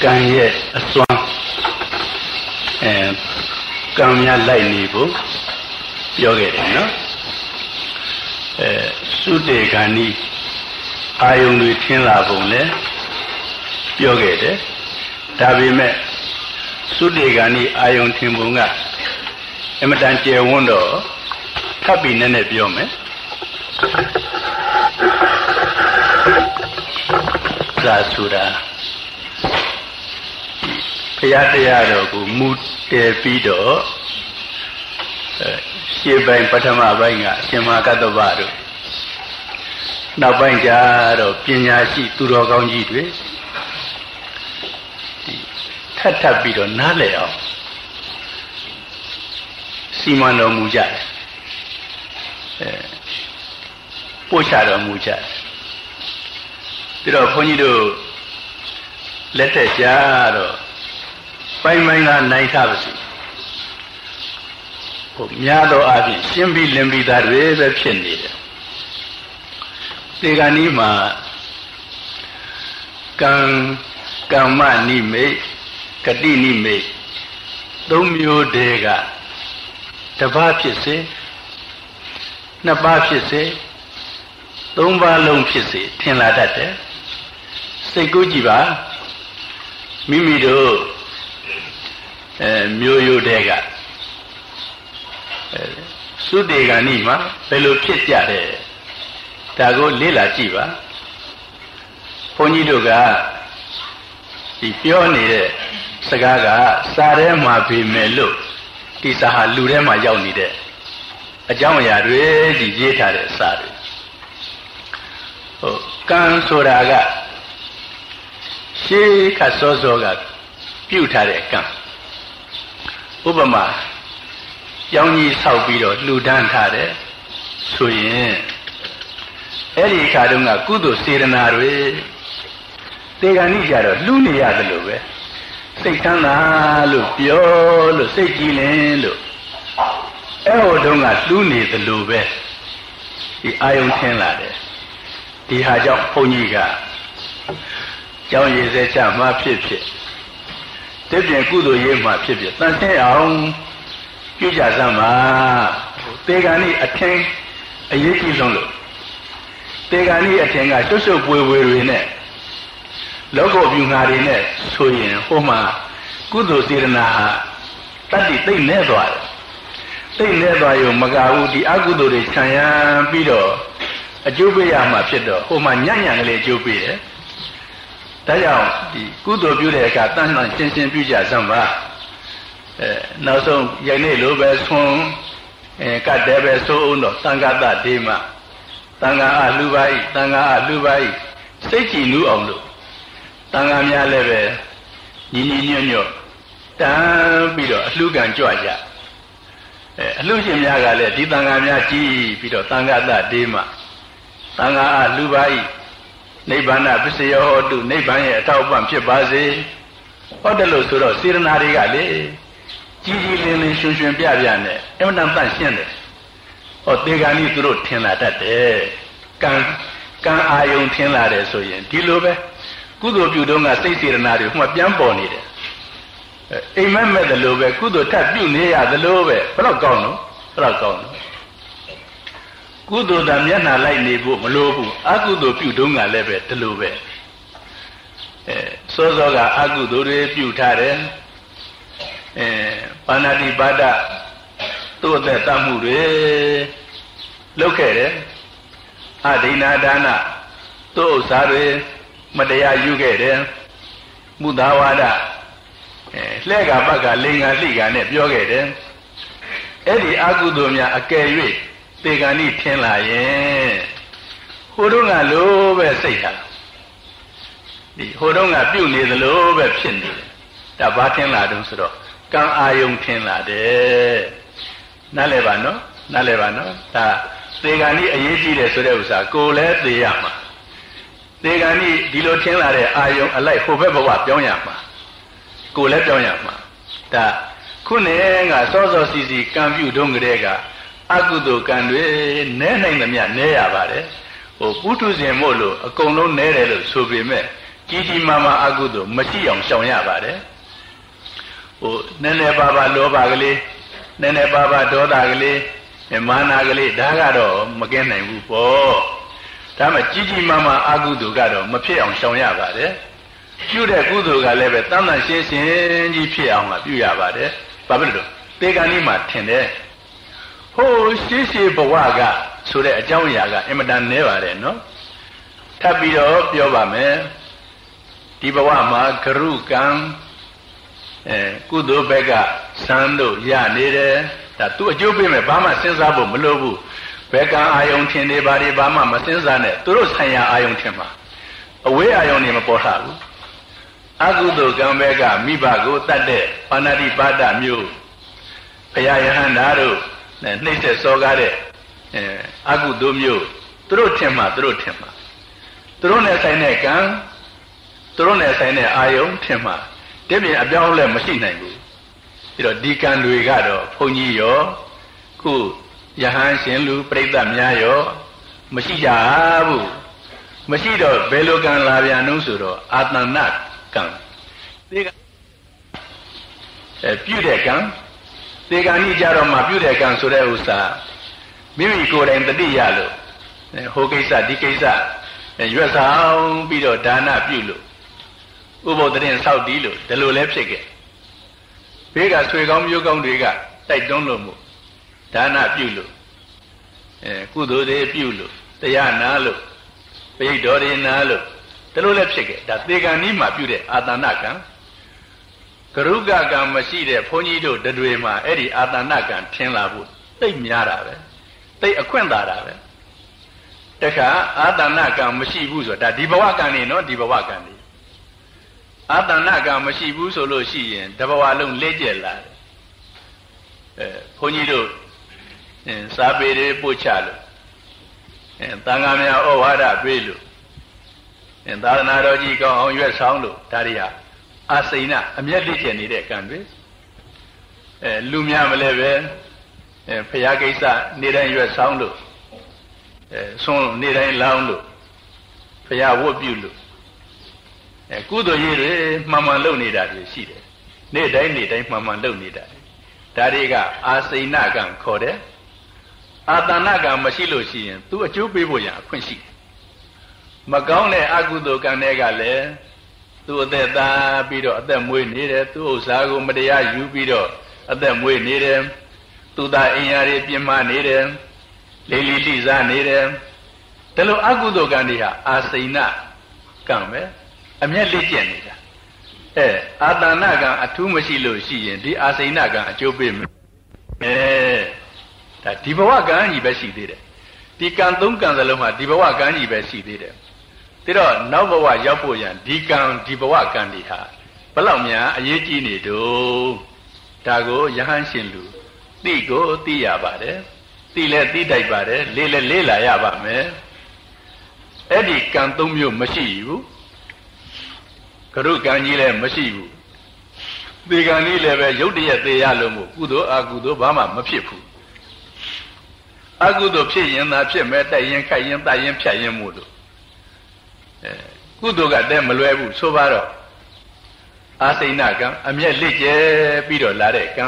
ကံရဲ့အစွမ်းကံများလိုက်နေဖို့ပြောခဲ့တယ်နော်သုတေဂာနိအာယုန်တွေထင်းလာပုံလဲပြောခဲ့တယ်ဒါပေမဲ့သုတေဂာနိအာယုန်ထင်းပုံကအမတန်ကျယ်ဝန်းတော့ထပ်ပြီးနည်းနည်းပြောမယ်သာဆိုတာဘုရားတရားတော်ကိုမူတည်ပြီးတော့ရှေ့ပိုင်းပထမပိုင်းကအရှင်မဟာကတ္တဗတို့နောက်ပိုင်းကျတော့ပညာရှိသူတော်ကောင်းကြီးတွေထပ်ပြီးတော့နားလည်အောင်စီမံတော်မူကြတယ်ပို့ချတော်မူကြတယ်ပြီးတော့ဘုန်းကြီးတို့လက်ထက်ကြတော့ပိုင်းပိုင်းကနိုင်ထားပါစေဟိုများသောအားဖြင့်ရှင်းပြီးလင်းပြီးသားတွေပဲဖြစ်နေတယ်ဒီကနေ့မှာကမ္မနိမိတ်ဂတိနိမိတ်သုံးမျိုးတည်းကတစ်ပါးဖြစ်စေနှစ်ပါးဖြစ်စေသုံးပါးလုံးဖြစ်စေထင်လာတတ်တယ်စိတ်ကူးကြည့်ပါမိမိတို့မျိုးရိုးတည်းကသုတေဂာနိမှာဘယ်လိုဖြစ်ကြတယ်ဒါကိုလေ့လာကြည့်ပါဘုန်းကြီးတို့ကဒီပြောနေတဲ့စကားကစာထဲမှာပေမဲ့လို့ဒီစာဟာလူထဲမှာရောက်နေတဲ့အကြောင်းအရာတွေကြီးရေးထားတဲ့စာတွေဟုတ်ကံဆိုတာကရှေးခါစောစောကပြုထားတဲ့ကံဥပမာကျောင်းကြီးဆောက်ပြီးတော့လှူဒန်းထားတယ်ဆိုရင်အဲ့ဒီခါတုန်းကကုသိုလ်စေတနာတွေတေဂာနိကြတော့လှူနေရတယ်လို့ပဲစိတ်ချမ်းသာလို့ပြောလို့စိတ်ကြည်လင်လို့အဲ့ဟိုတုန်းကလှူနေသလိုပဲဒီအာယုံထင်းလာတယ်ဒီဟာကြောင့်ဘုန်းကြီးကကျောင်းရည်စဲချမှဖြစ်တည်ပြင်ကုသိုလ်ရေးမှဖြစ်တန်ဆင်းအောင်ပြုကြစမ်းပါတေဂာနိအထင်အရေးကြီးဆုံးလို့တေဂာနိအထင်ကရှုပ်ရှုပ်ပွေပွေတွေနဲ့လောကပြုငါတွေနဲ့ဆိုရင်ဟိုမှာကုသိုလ်စေတနာဟာတတ္တိသိမ့်နေသွားတယ်သိမ့်နေသွားရုံမကဘူးဒီအကုသိုလ်တွေခြံရံပြီးတော့အကျိုးပေးရမှာဖြစ်တော့ဟိုမှာညံ့ညံ့ကလေးအကျိုးပေးတယ်ဒါကြောင့်ဒီကုသိုလ်ပြုတဲ့အခါတန်တန်ရှင်းရှင်းပြုကြစမ်းပါနောက်ဆုံးယနေ့လိုပဲဆွန်ကတ်တယ်ပဲဆိုအောင်တော့သံဃာတဒေမသံဃာအလှူပါ၏သံဃာအလှူပါ၏စိတ်ကြည်နူးအောင်လို့သံဃာများလည်းပဲညီညီညွတ်ညွတ်တန်းပြီးတော့အလှူကံကြွကြအလှူရှင်များကလည်းဒီသံဃာများကြည်ပြီးတော့သံဃာတဒေမသံဃာအလှူပါ၏နိဗ္ဗာန်ပစ္စယောဟောတုနိဗ္ဗာန်ရဲ့အထောက်အပံ့ဖြစ်ပါစေဟောတယ်လို့ဆိုတော့စေရနာတွေကလေကြီးကြီးလင်းလင်းရွှင်ရွှင်ပြပြနဲ့အမှန်တန်တန့်ရှင်းတယ်ဟောတေဂာနိသူတို့ထင်လာတတ်တယ်ကံအာယုံထင်လာတယ်ဆိုရင်ဒီလိုပဲကုသိုလ်ပြုတော့ကစိတ်စေရနာတွေဟိုမှာပြန်ပေါ်နေတယ်အိမ်မက်မဲ့တယ်လို့ပဲကုသိုလ်ထပ်ပြုနေရတယ်လို့ပဲဘယ်တော့ကောင်းလို့ဘယ်တော့ကောင်းလို့ကုသိုလ်သာမျက်နှာလိုက်နေဖို့မလိုဘူးအကုသိုလ်ပြုတော့ကလည်းပဲဒီလိုပဲစောစောကအကုသိုလ်တွေပြုထားတယ်ပါဏာတိပါဒသို့သက်တမှုတွေလုပ်ခဲ့တယ်အဒိနာဒါနသို့ဥစ္စာတွေမတရားယူခဲ့တယ်မုသာဝါဒလှဲ့ကပတ်ကလိန်ကလှိကနဲ့ပြောခဲ့တယ်အဲ့ဒီအကုသိုလ်များအကယ်၍တေဂာနိထင်လာရင်ဟိုတုန်းကလိုပဲစိတ်ဟာဒီဟိုတုန်းကပြုတ်နေသလိုပဲဖြစ်နေတယ်ဒါဘာထင်လာတုန်းဆိုတော့ကံအာယုံထင်လာတယ်နားလည်ပါနော်နားလည်ပါနော်ဒါသေဂာနိအရေးကြီးတယ်ဆိုတဲ့ဥစ္စာကိုယ်လည်းသိရမှာသေဂာနိဒီလိုထင်လာတဲ့အာယုံအလိုက်ဟိုဘက်ဘဝပြောင်းရမှာကိုယ်လည်းပြောင်းရမှာဒါခုနေကစောစောစီစီကံပြုတုံးကလေးကအကုသိုလ်ကံတွေနဲနိုင်သမျှနဲရပါတယ်ဟိုပုထုဇဉ်မို့လို့အကုန်လုံးနဲတယ်လို့ဆိုပေမဲ့ကြီးကြီးမားမားအကုသိုလ်မရှိအောင်ရှောင်ရပါတယ်ဟိုနည်းနည်းပါးပါးလောဘကလေးနည်းနည်းပါးပါးဒေါသကလေးမာနကလေးဒါကတော့မကင်းနိုင်ဘူးပေါ့ဒါမှကြီးကြီးမားမားအကုသိုလ်ကတော့မဖြစ်အောင်ရှောင်ရပါတယ်ပြုတဲ့ကုသိုလ်ကလည်းပဲတန်တန်ရှင်းရှင်းကြီးဖြစ်အောင်ပြုရပါတယ်ဘာဖြစ်လို့သေကံကြီးမှာထင်တယ်ဟိုရှင်းရှင်းဘဝကဆိုတဲ့အကြောင်းအရာကအင်မတန်နည်းပါတယ်နော်ထပ်ပြီးတော့ပြောပါမယ်ဒီဘဝမှာဂရုကံကုသိုလ်ဘက်ကစံတို့ရနေတယ်ဒါသူအကျိုးပေးမယ်ဘာမှစဉ်းစားဖို့မလိုဘူးဘက်ကံအာယုံထင်နေပါလေဘာမှမစဉ်းစားနဲ့သူတို့ဆိုင်ရာအာယုံထင်မှာအဝေးအာယုံနေမပေါ်လာဘူးအကုသိုလ်ကံဘက်ကမိဘကိုတတ်တဲ့ပါဏာတိပါဒမျိုးဘုရားယဟန္တာတို့နှိမ့်ဆက်စောကားတဲ့အကုသိုလ်မျိုးသူတို့ထင်မှာသူတို့နဲ့ဆိုင်တဲ့ကံသူတို့နဲ့ဆိုင်တဲ့အာယုံထင်မှာတပြင်းအပြောင်းလဲမရှိနိုင်ဘူးပြီးတော့ဒီကံတွေကတော့ဘုန်းကြီးရောခုယဟန်ရှင်လူပြိဿများရောမရှိကြဘူးမရှိတော့ဘယ်လိုကံလာပြန်လို့ဆိုတော့အာတဏကံဒီကပြုတဲ့ကံဒီကံကြီးကြတော့မှပြုတဲ့ကံဆိုတဲ့ဥစ္စာမိမိကိုယ်တိုင်တတိယလို့ဟိုကိစ္စဒီကိစ္စရွက်ဆောင်ပြီးတော့ဒါနပြုလို့ဥပုသ်တရင်ဆောက်တည်လို့ဒီလိုလဲဖြစ်ခဲ့ဘေးကဆွေကောင်းမျိုးကောင်းတွေကတိုက်တွန်းလို့မို့ဒါနပြုလို့ကုသိုလ်တွေပြုလို့တရားနာလို့ပိဋတော်တွေနာလို့ဒီလိုလဲဖြစ်ခဲ့ဒါသေကံဤမှာပြုတဲ့အာတဏကံကရုကကံမရှိတဲ့ဘုန်းကြီးတို့တွေမှာအဲ့ဒီအာတဏကံထင်လာဖို့သိပ်များတာပဲသိပ်အခွင့်သာတာပဲတခါအာတဏကံမရှိဘူးဆိုတာဒီဘဝကံနေနော်ဒီဘဝကံနေအာတဏကံမရှိဘူးဆိုလို့ရှိရင်တဘဝလုံးလက်ကျက်လာတယ်ဘုန်းကြီးတို့စာပေတွေပို့ချလို့သံဃာများဩဝါဒပေးလို့သာသနာတော်ကြီးကောင်းအောင်ရွက်ဆောင်လို့ဒါတွေဟာအာစိဏအမျက်လက်ကျက်နေတဲ့ကံတွေလူများမလဲပဲဖရာကိစ္စနေတိုင်းရွက်ဆောင်လို့ဆွန်းနေတိုင်းလောင်းလို့ဖရာဝတ်ပြုလို့ကုသိုလ်ရေးတွေမှန်မှန်လုပ်နေတာတွေရှိတယ်နေ့တိုင်းမှန်မှန်လုပ်နေတာဒါတွေကအာစိဏကံခေါ်တယ်အာတဏကံမရှိလို့ရှိရင်သူအကျိုးပေးဖို့ရအခွင့်ရှိမကောင်းတဲ့အကုသိုလ်ကံတွေကလည်းသူအသက်သားပြီးတော့အသက်မွေးနေတယ်သူဥစ္စာကိုမတရားယူပြီးတော့အသက်မွေးနေတယ်သူသားအင်ယာတွေပြင်းမနေတယ်လေးလေးလိစားနေတယ်ဒါလိုအကုသိုလ်ကံတွေဟာအာစိဏကံပဲအမျက်လက်ကျက်နေတာအာတဏကံအထူးမရှိလို့ရှိရင်ဒီအာစိဏကံအကျိုးပေးမယ်ဒါဒီဘဝကံကြီးပဲရှိသေးတယ်ဒီကံသုံးကံစလုံးမှာဒီဘဝကံကြီးပဲရှိသေးတယ်ဒါတော့နောက်ဘဝရောက်ဖို့ရန်ဒီကံဒီဘဝကံတွေဟာဘယ်လောက်များအရေးကြီးနေတော့ဒါကိုယဟန်ရှင်လူသိကိုသိရပါတယ်သိလဲသိတိုက်ပါတယ်လေးလဲလေးလာရပါမယ်အဲ့ဒီကံသုံးမျိုးမရှိဘူးကရုကံကြီးလည်းမရှိဘူးသေကံကြီးလည်းပဲရုတ်တရက်သေရလို့မို့ကုသိုလ်အကုသိုလ်ဘာမှမဖြစ်ဘူးအကုသိုလ်ဖြစ်ရင်သာဖြစ်မယ်တိုက်ရင်ခိုက်ရင်တတ်ရင်ဖြတ်ရင်မို့လို့ကုသိုလ်ကတည်းမလွယ်ဘူးဆိုပါတော့အာစိဏကံအမျက်လက်ကျဲပြီးတော့လာတဲ့ကံ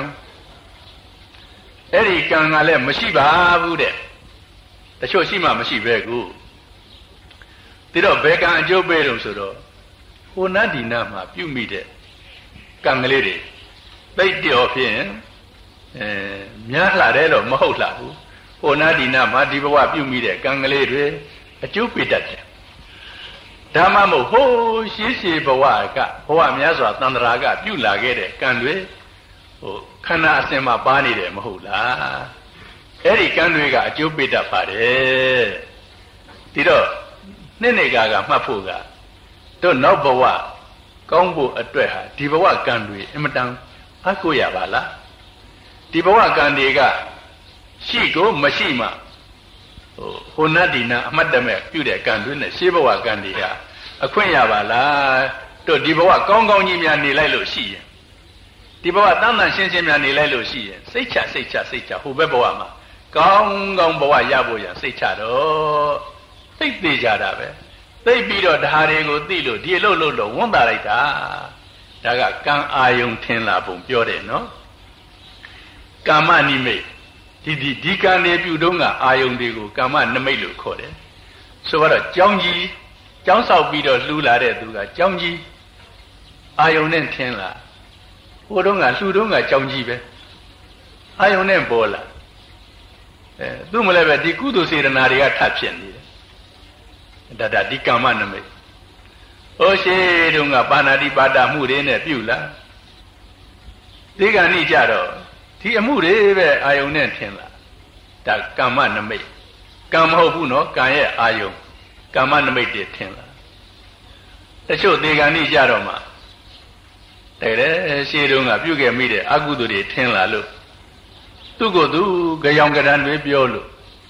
အဲ့ဒီကံကလည်းမရှိပါဘူးတဲ့တချို့ရှိမှမရှိပဲကူဒါတော့ဘယ်ကံအကျိုးပေးလို့ဆိုတော့ဟိုနတ်ဒီနာမှာပြုမိတဲ့ကံကလေးတွေသိတော့ဖြင့်များလာတယ်လို့မဟုတ်လားဘူးဟိုနတ်ဒီနာမှာဒီဘဝပြုမိတဲ့ကံကလေးတွေအကျိုးပေးတတ်တယ်ဒါမှမဟုတ်ဟိုရှေးရှေးဘဝကဘဝများစွာတန်ត្រာကပြုလာခဲ့တဲ့ကံတွေဟိုခန္ဓာအစဉ်မှာပါနေတယ်မဟုတ်လားအဲ့ဒီကံတွေကအကျိုးပေးတတ်ပါတယ်ဒီတော့နှစ်နေကမှတ်ဖို့ကတို့နောက်ဘဝကောင်းဖို့အတွက်ဟာဒီဘဝကံတွေအင်မတန်အကိုရပါလားဒီဘဝကံတွေကရှိကိုမရှိမှဟိုနတ်ဒီနာအမှတ်တမဲ့ပြုတဲ့ကံတွေနဲ့ရှေးဘဝကံတွေဟာအခွင့်ရပါလားတို့ဒီဘဝကောင်းကောင်းကြီးများနေလိုက်လို့ရှိရင်ဒီဘဝတန်တန်ရှင်းရှင်းများနေလိုက်လို့ရှိရင်စိတ်ချဟိုဘက်ဘဝမှာကောင်းကောင်းဘဝရဖို့ရစိတ်ချတော့သိသေးကြတာပဲသိပြီးတော့ဓာတွေကိုသိလို့ဒီလှုပ်လို့ဝန်တာလိုက်တာဒါကကံအာယုံထင်လာပုံပြောတယ်နော်ကာမနိမိတ်ဒီကံတွေပြုတုံးကအာယုံတွေကိုကာမနိမိတ်လို့ခေါ်တယ်ဆိုတော့ကြောင်းကြီးကြောင်းဆောက်ပြီးတော့လှူလာတဲ့သူကကြောင်းကြီးအာယုံနဲ့ထင်လာဟိုတုန်းကလှူတုန်းကကြောင်းကြီးပဲအာယုံနဲ့ပေါ်လာသူ့မလည်းပဲဒီကုသိုလ်စေတနာတွေကထပ်ဖြစ်နေတယ်ဒါဒီကမ္မနမိတ်ဟိုရှိတုန်းကပါဏာတိပါဒမှုတွေနဲ့ပြုလာဒီကနေ့ကြတော့ဒီအမှုတွေပဲအာယုံနဲ့ထင်လာဒါကမ္မနမိတ်ကံမဟုတ်ဘူးနော်ကံရဲ့အာယုံကမ္မနမိတ်တွေထင်လာတချို့ဒီကနေ့ကြတော့မှတဲ့ရှေးတုန်းကပြုခဲ့မိတဲ့အကုသိုလ်တွေထင်လာလို့သူ့ကိုယ်သူကြောင်ကြံတွေပြောလို့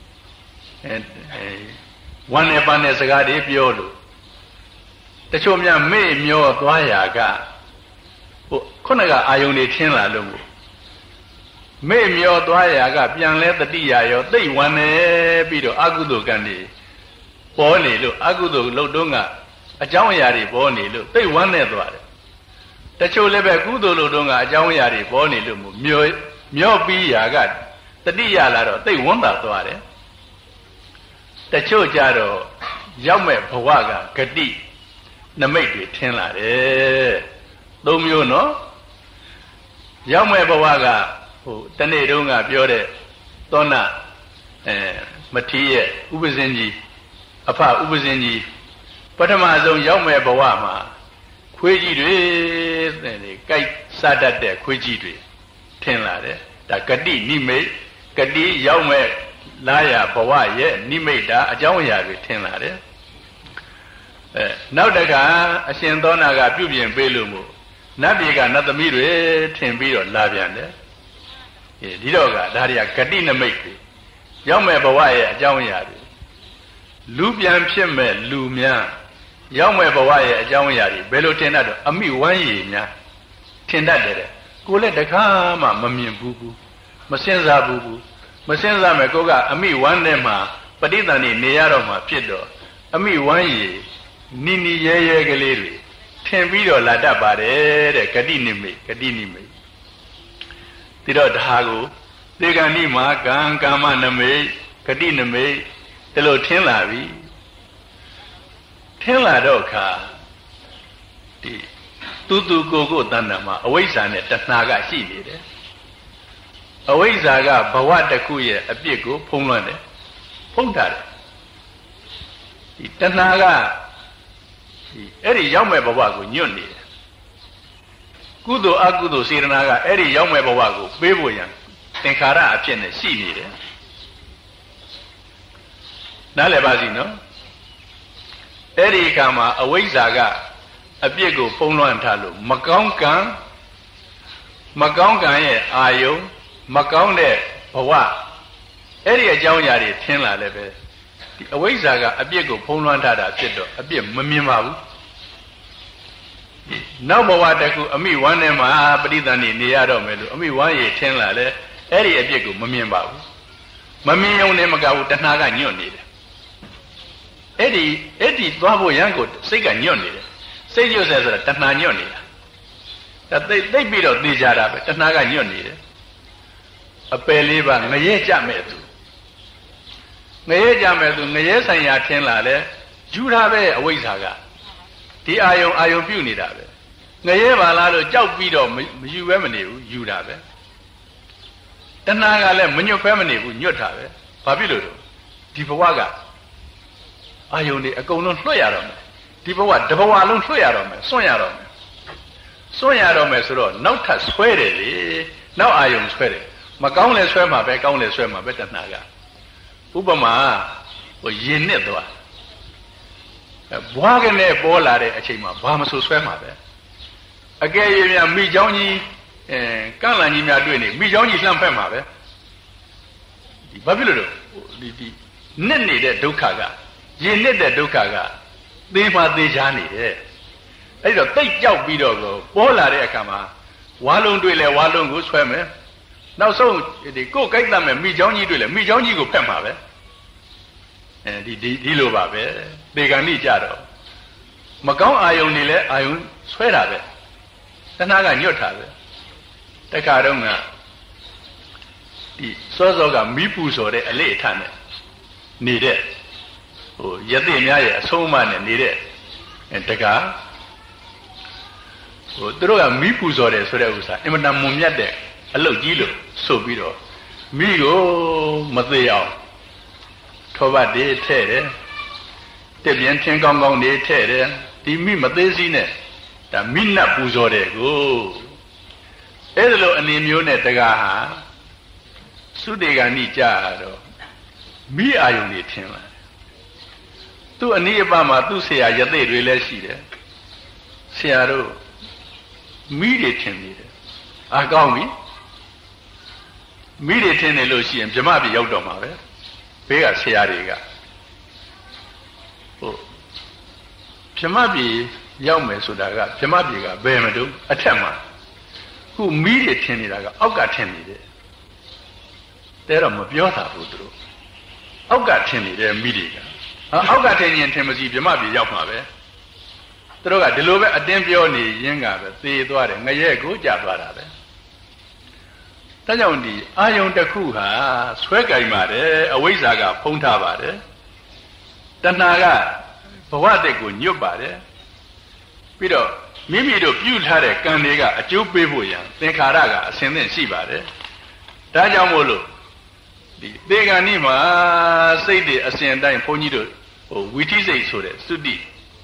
ဝမ်းနဲ့ပန်းနဲ့စကားတွေပြောလို့တချို့များမေ့မျောသွားရာကဟိုခုနကအာယုန်တွေထင်လာလို့မေ့မျောသွားရာကပြန်လဲတတိယရောသိတ်ဝမ်းနေပြီးတော့အကုသိုလ်ကံတွေပေါ်နေလို့အကုသိုလ်လှုပ်တုံးကအကြောင်းအရာတွေပေါ်နေလို့သိတ်ဝမ်းနေသွားတယ်တချို့လည်းပဲကုသိုလ်လှုပ်တုံးကအကြောင်းအရာတွေပေါ်နေလို့မျောပြီးရာကတတိယလာတော့သိတ်ဝမ်းသာသွားတယ်တချို့ကြတော့ရောက်မဲ့ဘဝကဂတိနမိတ်တွေထင်လာတယ်သုံးမျိုးနော်ရောက်မဲ့ဘဝကဟိုတနေ့တုန်းကပြောတဲ့သောဏမထီးရဲ့ဥပဇင်းကြီးအဖဥပဇင်းကြီးပထမဆုံးရောက်မဲ့ဘဝမှာခွေးကြီးတွေကြိုက်စားတတ်တဲ့ခွေးကြီးတွေထင်လာတယ်ဒါဂတိနိမိတ်ဂတိရောက်မဲ့လာရဘဝရဲ့နိမိတ်တာအကြောင်းအရာတွေထင်လာတယ်နောက်တခါအရှင်သောနာကပြုပြင်ပေးလို့မို့နတ်ပြည်ကနတ်သမီးတွေထင်ပြီးတော့လာပြန်တယ်ဒီတော့ကဒါတွေကဂတိနမိတ်တွေရောက်မဲ့ဘဝရဲ့အကြောင်းအရာတွေလူပြန်ဖြစ်မဲ့လူများရောက်မဲ့ဘဝရဲ့အကြောင်းအရာတွေဘယ်လိုထင်တတ်တော့အမိဝမ်းရည်များထင်တတ်တယ်ကိုလည်းတခါမှမမြင်ဘူးမစင်စားဘူးမစင်စားမဲ့ကိုကအမိဝမ်းထဲမှာပဋိသန္ဓေနေရတော့မှဖြစ်တော့အမိဝမ်းရည်နီနီရဲရဲကလေးတွေထင်ပြီးတော့လာတတ်ပါတယ်တဲ့ဂတိနိမိတ်ဒီတော့ဒါကိုသေကံဤမှာကံကာမနမိတ်ဂတိနမိတ်ဒီလိုထင်လာပြီထင်လာတော့ခါဒီသူကိုတဏ္ဍာမှာအဝိဇ္ဇာနဲ့တဏှာကရှိနေတယ်အဝိဇ္ဇာကဘဝတစ်ခုရဲ့အပြစ်ကိုဖုံးလွှမ်းတယ်ဖုံးထားတယ်ဒီတဏှာကအဲ့ဒီရောက်မဲ့ဘဝကိုညွတ်နေတယ်ကုသိုလ်အကုသိုလ်စေတနာကအဲ့ဒီရောက်မဲ့ဘဝကိုပေးဖို့ရန်သင်္ခါရအဖြစ်နဲ့ရှိနေတယ်နားလည်ပါစီနော်အဲ့ဒီအခါမှာအဝိဇ္ဇာကအပြစ်ကိုဖုံးလွှမ်းထားလို့မကောင်းကံရဲ့အာယုံမကောင်းတဲ့ဘဝအဲ့ဒီအကြောင်းအရာတွေထင်လာလည်းပဲဒီအဝိဇ္ဇာကအပြစ်ကိုဖုံးလွှမ်းထားတာဖြစ်တော့အပြစ်မမြင်ပါဘူးနောက်ဘဝတစ်ခုအမိဝမ်းထဲမှာပဋိသန္ဓေနေရတော့မယ်လို့အမိဝမ်းရည်ထင်လာလဲအဲ့ဒီအပြစ်ကိုမမြင်ပါဘူးမမြင်ုံနဲ့မကဘူးတဏှာကညွတ်နေတယ်အဲ့ဒီသွားဖို့ရန်ကိုစိတ်ကညွတ်နေတယ်စိတ်ညွတ်ဆဲဆိုတာတဏှာညွတ်နေတာဒါသိပြီးတော့သိကြတာပဲတဏှာကညွတ်နေတယ်အပယ်လေးပါငရဲကြမဲ့သူငရဲကြမဲ့သူငရဲဆိုင်ရာထင်လာလဲယူတာပဲအဝိဇ္ဇာကဒီအာယုံပြုတ်နေတာပဲငရဲပါလားလို့ကြောက်ပြီးတော့မယူပဲမနေဘူးယူတာပဲတဏှာကလည်းမညွတ်ပဲမနေဘူးညွတ်တာပဲဘာဖြစ်လို့တော့ဒီဘဝကအာယုံတွေအကုန်လုံးလွှတ်ရတော့မယ်ဒီဘဝတစ်ဘဝလုံးလွှတ်ရတော့မယ်စွန့်ရတော့မယ်ဆိုတော့နောက်ထပ်ဆွဲတယ်လေနောက်အာယုံဆွဲတယ်မကောင်းလဲဆွဲမှာပဲကောင်းလဲဆွဲမှာပဲတဏှာကဥပမာဟိုရင်နှစ်သွားဘွားကနဲ့ပေါ်လာတဲ့အချိန်မှာဘာမဆိုဆွဲမှာပဲအကယ်၍များမိเจ้าကြီးကန့်လန့်ကြီးများတွေ့နေမိเจ้าကြီးလှမ်းဖက်မှာပဲဒီဘာဖြစ်လို့လဲဒီနစ်နေတဲ့ဒုက္ခကရင်နစ်တဲ့ဒုက္ခကသေမှသေချာနေတယ်အဲ့တော့တိတ်ကြောက်ပြီးတော့ပေါ်လာတဲ့အခါမှာဝါလုံးတွေ့လဲဝါလုံးကိုဆွဲမယ်နောက်ဆုံးဒီကိုယ်ကြိုက်တတ်မဲ့မိเจ้าကြီးတွေ့လဲမိเจ้าကြီးကိုဖက်မှာပဲဒီလိုပါပဲသေကံဤကြတော့မကောင်းအာယုန်နေလဲအာယုန်ဆွဲတာပဲတဏှာကညွတ်တာပဲတခါတော့ကဒီစောစောကမိပူစော်တဲ့အလေအထနဲ့နေတဲ့ယသိများရဲ့အဆုံးအမနဲ့နေတဲ့တကားသူတို့ကမိပူစော်တယ်ဆိုတဲ့ဥစ္စာအင်မတန်မွန်မြတ်တဲ့အလုပ်ကြီးလို့ဆိုပြီးတော့မိကိုမသေးအောင်ထောပတ်တွေထဲ့တယ်တက်ပြန်ထင်းကောင်းကောင်းတွေထဲ့တယ်ဒီမိမသေးစီးနဲ့ဒါမိနတ်ပူဇော်တယ်ကိုအဲ့ဒါလိုအနေမျိုးနဲ့တကားဟာသုတေဂာနိကြတော့မိအာယုန်တွေထင်လာသူ့အနိယပမှာသူ့ဆရာယသိတွေလည်းရှိတယ်ဆရာတို့မိတွေထင်နေတယ်အကောင်းပြီမိတွေထင်နေလို့ရှိရင်ဗြဟ္မပြည်ရောက်တော့မှာပဲဘေးကဆရာတွေကဗြဟ္မပြည်ရောက်မယ်ဆိုတာကဗြဟ္မပြည်ကဘယ်မတူအထက်မှာခုမိတွေထင်နေတာကအောက်ကထင်နေတယ်တဲတော့မပြောတာဘူးသူတို့အောက်ကထင်နေတယ်မိတွေကအောက်ကထင်ရင်ထင်မစီဗြဟ္မပြည်ရောက်မှာပဲသူတို့ကဒီလိုပဲအတင်းပြောနေရင်းကပဲသေသွားတယ်ငရဲကိုကြာသွားတာပဲဒါကြောင့်ဒီအာယုန်တစ်ခုဟာဆွဲကြိုင်ပါတယ်အဝိဇ္ဇာကဖုံးထားပါတယ်တဏှာကဘဝတည်းကိုညွတ်ပါတယ်ပြီးတော့မိမိတို့ပြုထားတဲ့ကံတွေကအကျိုးပေးဖို့ရန်သင်္ခါရကအစဉ်သင့်ရှိပါတယ်ဒါကြောင့်မို့လို့ဒီသေကံဤမှာစိတ်တွေအစဉ်တိုင်းဘုန်းကြီးတို့ဝီထိစိတ်ဆိုတဲ့သုတိ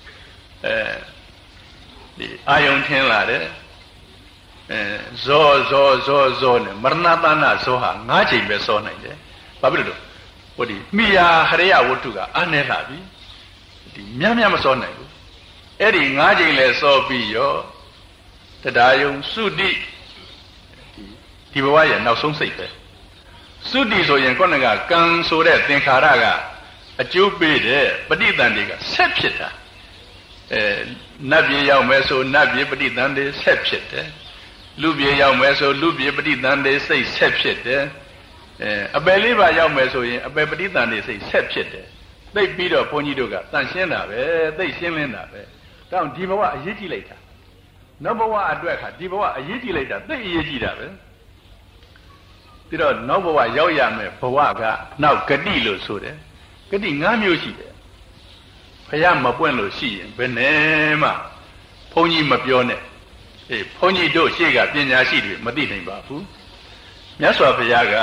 ဒီအာယုန်ထင်းလာတယ်ဇောနဲ့မရဏတနာဇောဟာ၅ချိန်ပဲစောနိုင်တယ်ဘာဖြစ်လို့ဟိုဒီမိယာဟရိယဝတ္ထုကအာနေလာပြီဒီမြတ်မစောနိုင်ဘူးအဲ့ဒီ၅ချိန်လဲစောပြီးရောတရားယုံသုတိဒီဘဝရဲ့နောက်ဆုံးစိတ်ပဲသုတိဆိုရင်ခုနကကံဆိုတဲ့သင်္ခါရကအကျိုးပေးတဲ့ပဋိသန္ဓေကဆက်ဖြစ်တာနတ်ပြည်ရောက်မယ်ဆိုနတ်ပြည်ပဋိသန္ဓေဆက်ဖြစ်တယ်လူပြည်ရောက်မယ်ဆိုလူပြည်ပဋိသန္ဓေစိတ်ဆက်ဖြစ်တယ်အပယ်လေးပါရောက်မယ်ဆိုရင်အပယ်ပဋိသန္ဓေစိတ်ဆက်ဖြစ်တယ်သိပြီးတော့ဘုန်းကြီးတို့ကတန်ရှင်းတာပဲသိရှင်းလင်းတာပဲတောင်းဒီဘဝအရေးကြီးလိုက်တာနောက်ဘဝအတွက်ခါဒီဘဝအရေးကြီးလိုက်တာသိအရေးကြီးတာပဲပြီးတော့နောက်ဘဝရောက်ရမယ်ဘဝကနောက်ဂတိလို့ဆိုတယ်ဂတိ၅မျိုးရှိတယ်ဖယားမပွင့်လို့ရှိရင်ဘယ်နဲ့မှဘုန်းကြီးမပြောနဲ့ဘုန်းကြီးတို့ရှေ့ကပညာရှိတွေမသိနိုင်ပါဘူးမြတ်စွာဘုရားက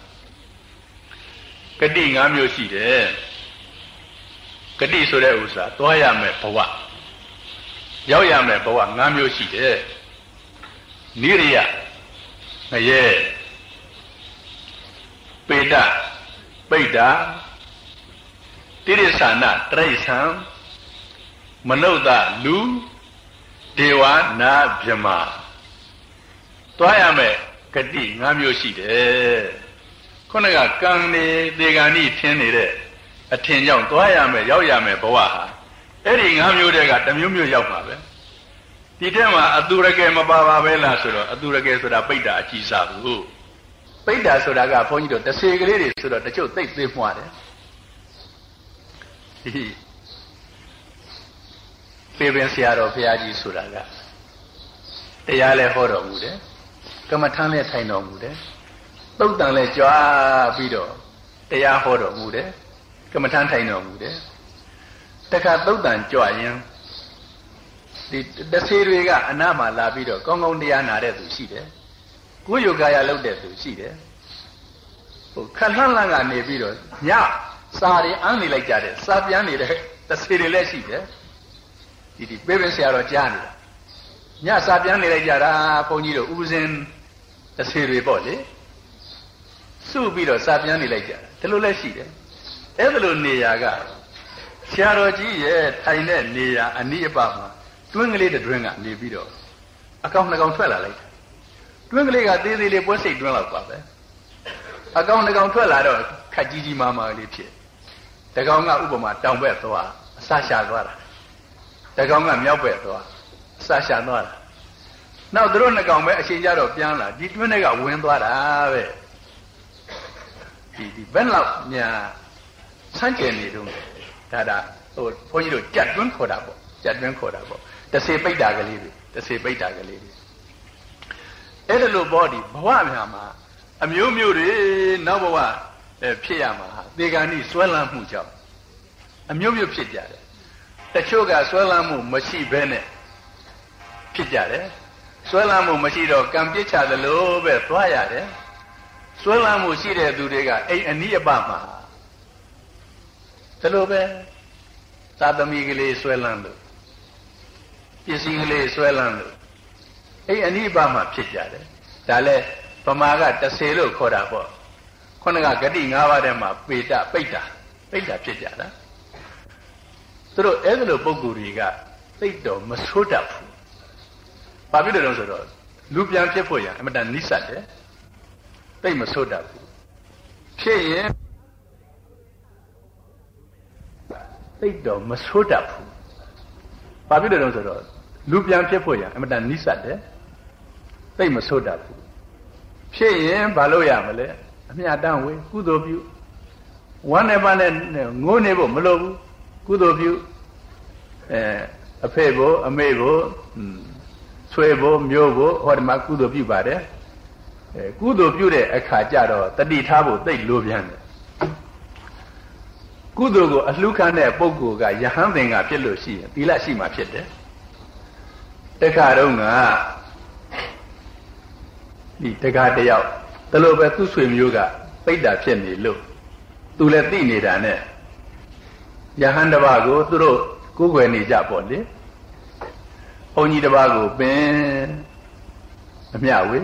ဂတိ၅မျိုးရှိတယ်ဂတိဆိုတဲ့ဥစ္စာသွားရမယ်ဘဝရောက်ရမယ်ဘဝ၅မျိုးရှိတယ်နိရိယငရဲပေတပိဋ္ဌာတိရိစ္ဆာနတရိစ္ဆံမနုဿလူဒေဝနာဗြဟ္မာသွားရမယ်ဂတိ၅မျိုးရှိတယ်ခုနကကံနေသေဂာနိထင်းနေတဲ့အထင်ကြောင့်သွားရမယ်ရောက်ရမယ်ဘဝဟာအဲ့ဒီ၅မျိုးတည်းကတစ်မျိုးမျိုးရောက်ပါပဲဒီထဲမှာအတူရကယ်မပါပါပဲလားဆိုတော့အတူရကယ်ဆိုတာပိဋ္ဌာအကြည့်စားဘူးပိဋ္ဌာဆိုတာကဘုန်းကြီးတို့တဆေကလေးတွေဆိုတော့တချို့သိသိမွားတယ်ပေပင်ဆရာတော်ဘုရားကြီးဆိုတာကတရားလဲဟောတော်မူတယ်ကမ္မထမ်းလဲထိုင်တော်မူတယ်သုတ်တန်လဲကြွားပြီးတော့တရားဟောတော်မူတယ်ကမ္မထမ်းထိုင်တော်မူတယ်တခါသုတ်တန်ကြွရင်ဒီတဆေတွေကအနားမှာလာပြီးတော့ကောင်းကောင်းတရားနာတဲ့သူရှိတယ်ကိုယ်ယောဂါရလုပ်တဲ့သူရှိတယ်ဟိုခက်လှမ်းလှမ်းကနေပြီးတော့ညစာတွေအမ်းနေလိုက်ကြတယ်စာပြန်နေတဲ့တဆေတွေလည်းရှိတယ်ဒီပေပင်ဆရာတော်ကြားနေတာညစာပြန်နေလိုက်ကြတာဘုန်းကြီးတို့ဥပဇင်တဆေတွေပေါ့လေစုပြီးတော့စာပြန်နေလိုက်ကြတာဒီလိုလည်းရှိတယ်အဲ့ဒါလိုနေရာကဆရာတော်ကြီးရဲ့ထိုင်တဲ့နေရာအနိအပမှာတွင်းကလေးတွင်းကနေပြီးတော့အကောင်နှစ်ကောင်ထွက်လာလိုက်တွင်းကလေးကသေးသေးလေးပွဲစိတ်တွင်းလောက်ပါပဲအကောင်နှစ်ကောင်ထွက်လာတော့ခက်ကြီးကြီးမားမားလေးဖြစ်တကောင်ကဥပမာတောင်ဘက်သွားအစရှာသွားတာတကောင်ကမြောက်ဘက်သွားအစရှာသွားတာနောက်သူတို့နှစ်ကောင်ပဲအချိန်ကြတော့ပြန်လာဒီတွင်းတွေကဝင်သွားတာပဲဒီဘယ်လောက်ညာဆန်းကျင်နေတော့ဒါဟိုဘုန်းကြီးတို့ကြက်တွင်းခေါ်တာပေါ့ကြက်တွင်းခေါ်တာပေါ့တစေပိတ်တာကလေးတွေတစေပိတ်တာကလေးတွေအဲ့ဒါလို့ပေါ့ဒီဘဝများမှာအမျိုးမျိုးတွေနောက်ဘဝဖြစ်ရမှာဟာသေဂာနိဆွဲလန်းမှုကြောင့်အမျိုးမျိုးဖြစ်ကြတယ်တချို့ကဆွဲလန်းမှုမရှိဘဲနဲ့ဖြစ်ကြတယ်ဆွဲလန်းမှုမရှိတော့ကံပြစ်ချသလိုပဲသွားရတယ်ဆွဲလန်းမှုရှိတဲ့သူတွေကအိမ်အနိယပမှာဒါလိုပဲသာသမီကလေးဆွဲလန်းလို့ပစ္စည်းကလေးဆွဲလန်းလို့အိမ်အနိယပမှာဖြစ်ကြတယ်ဒါလဲဗမာက30လို့ခေါ်တာပေါ့ခုနကဂတိ5ပါးထဲမှာပေတပိတ်တာဖြစ်ကြတာသူတို့အဲ့လိုပုံကိုယ်တွေကသိတော့မဆိုးတတ်ဘူးဘာဖြစ်လို့လဲဆိုတော့လူပြန်ဖြစ်ဖို့ရအမတန်နိစ္စတယ်သိမဆိုးတတ်ဘူးဖြစ်ရင်သိတော့မဆိုးတတ်ဘူးဘာဖြစ်လို့လဲဆိုတော့လူပြန်ဖြစ်ဖို့ရအမတန်နိစ္စတယ်သိမဆိုးတတ်ဘူးဖြစ်ရင်ဘာလို့ရမလဲအမြတ်တမ်းဝေကုသိုလ်ပြုဝမ်းနဲ့ပန်းနဲ့ငိုးနေဖို့မလိုဘူးကုသိုလ်ပြုအဖေဘို့အမေဘို့ဆွေဘို့မျိုးဘို့ဟောဒီမှာကုသိုလ်ပြုပါတယ်ကုသိုလ်ပြုတဲ့အခါကျတော့တတိထားဖို့သိလိုပြန်တယ်ကုသိုလ်ကိုအလှခံတဲ့ပုဂ္ဂိုလ်ကယဟန်သင်္ကဖြစ်လို့ရှိရင်သီလရှိမှဖြစ်တယ်တခါတော့ကဒီတခါတယောက်ဒါလို့ပဲသူ့ဆွေမျိုးကပိတ်တာဖြစ်နေလို့သူလည်းသိနေတာနဲ့ယဟန်တစ်ပါးကိုသူတို့ကိုးကွယ်နေကြပေါ့လေဘုန်းကြီးတစ်ပါးကိုပင်အမျှဝေ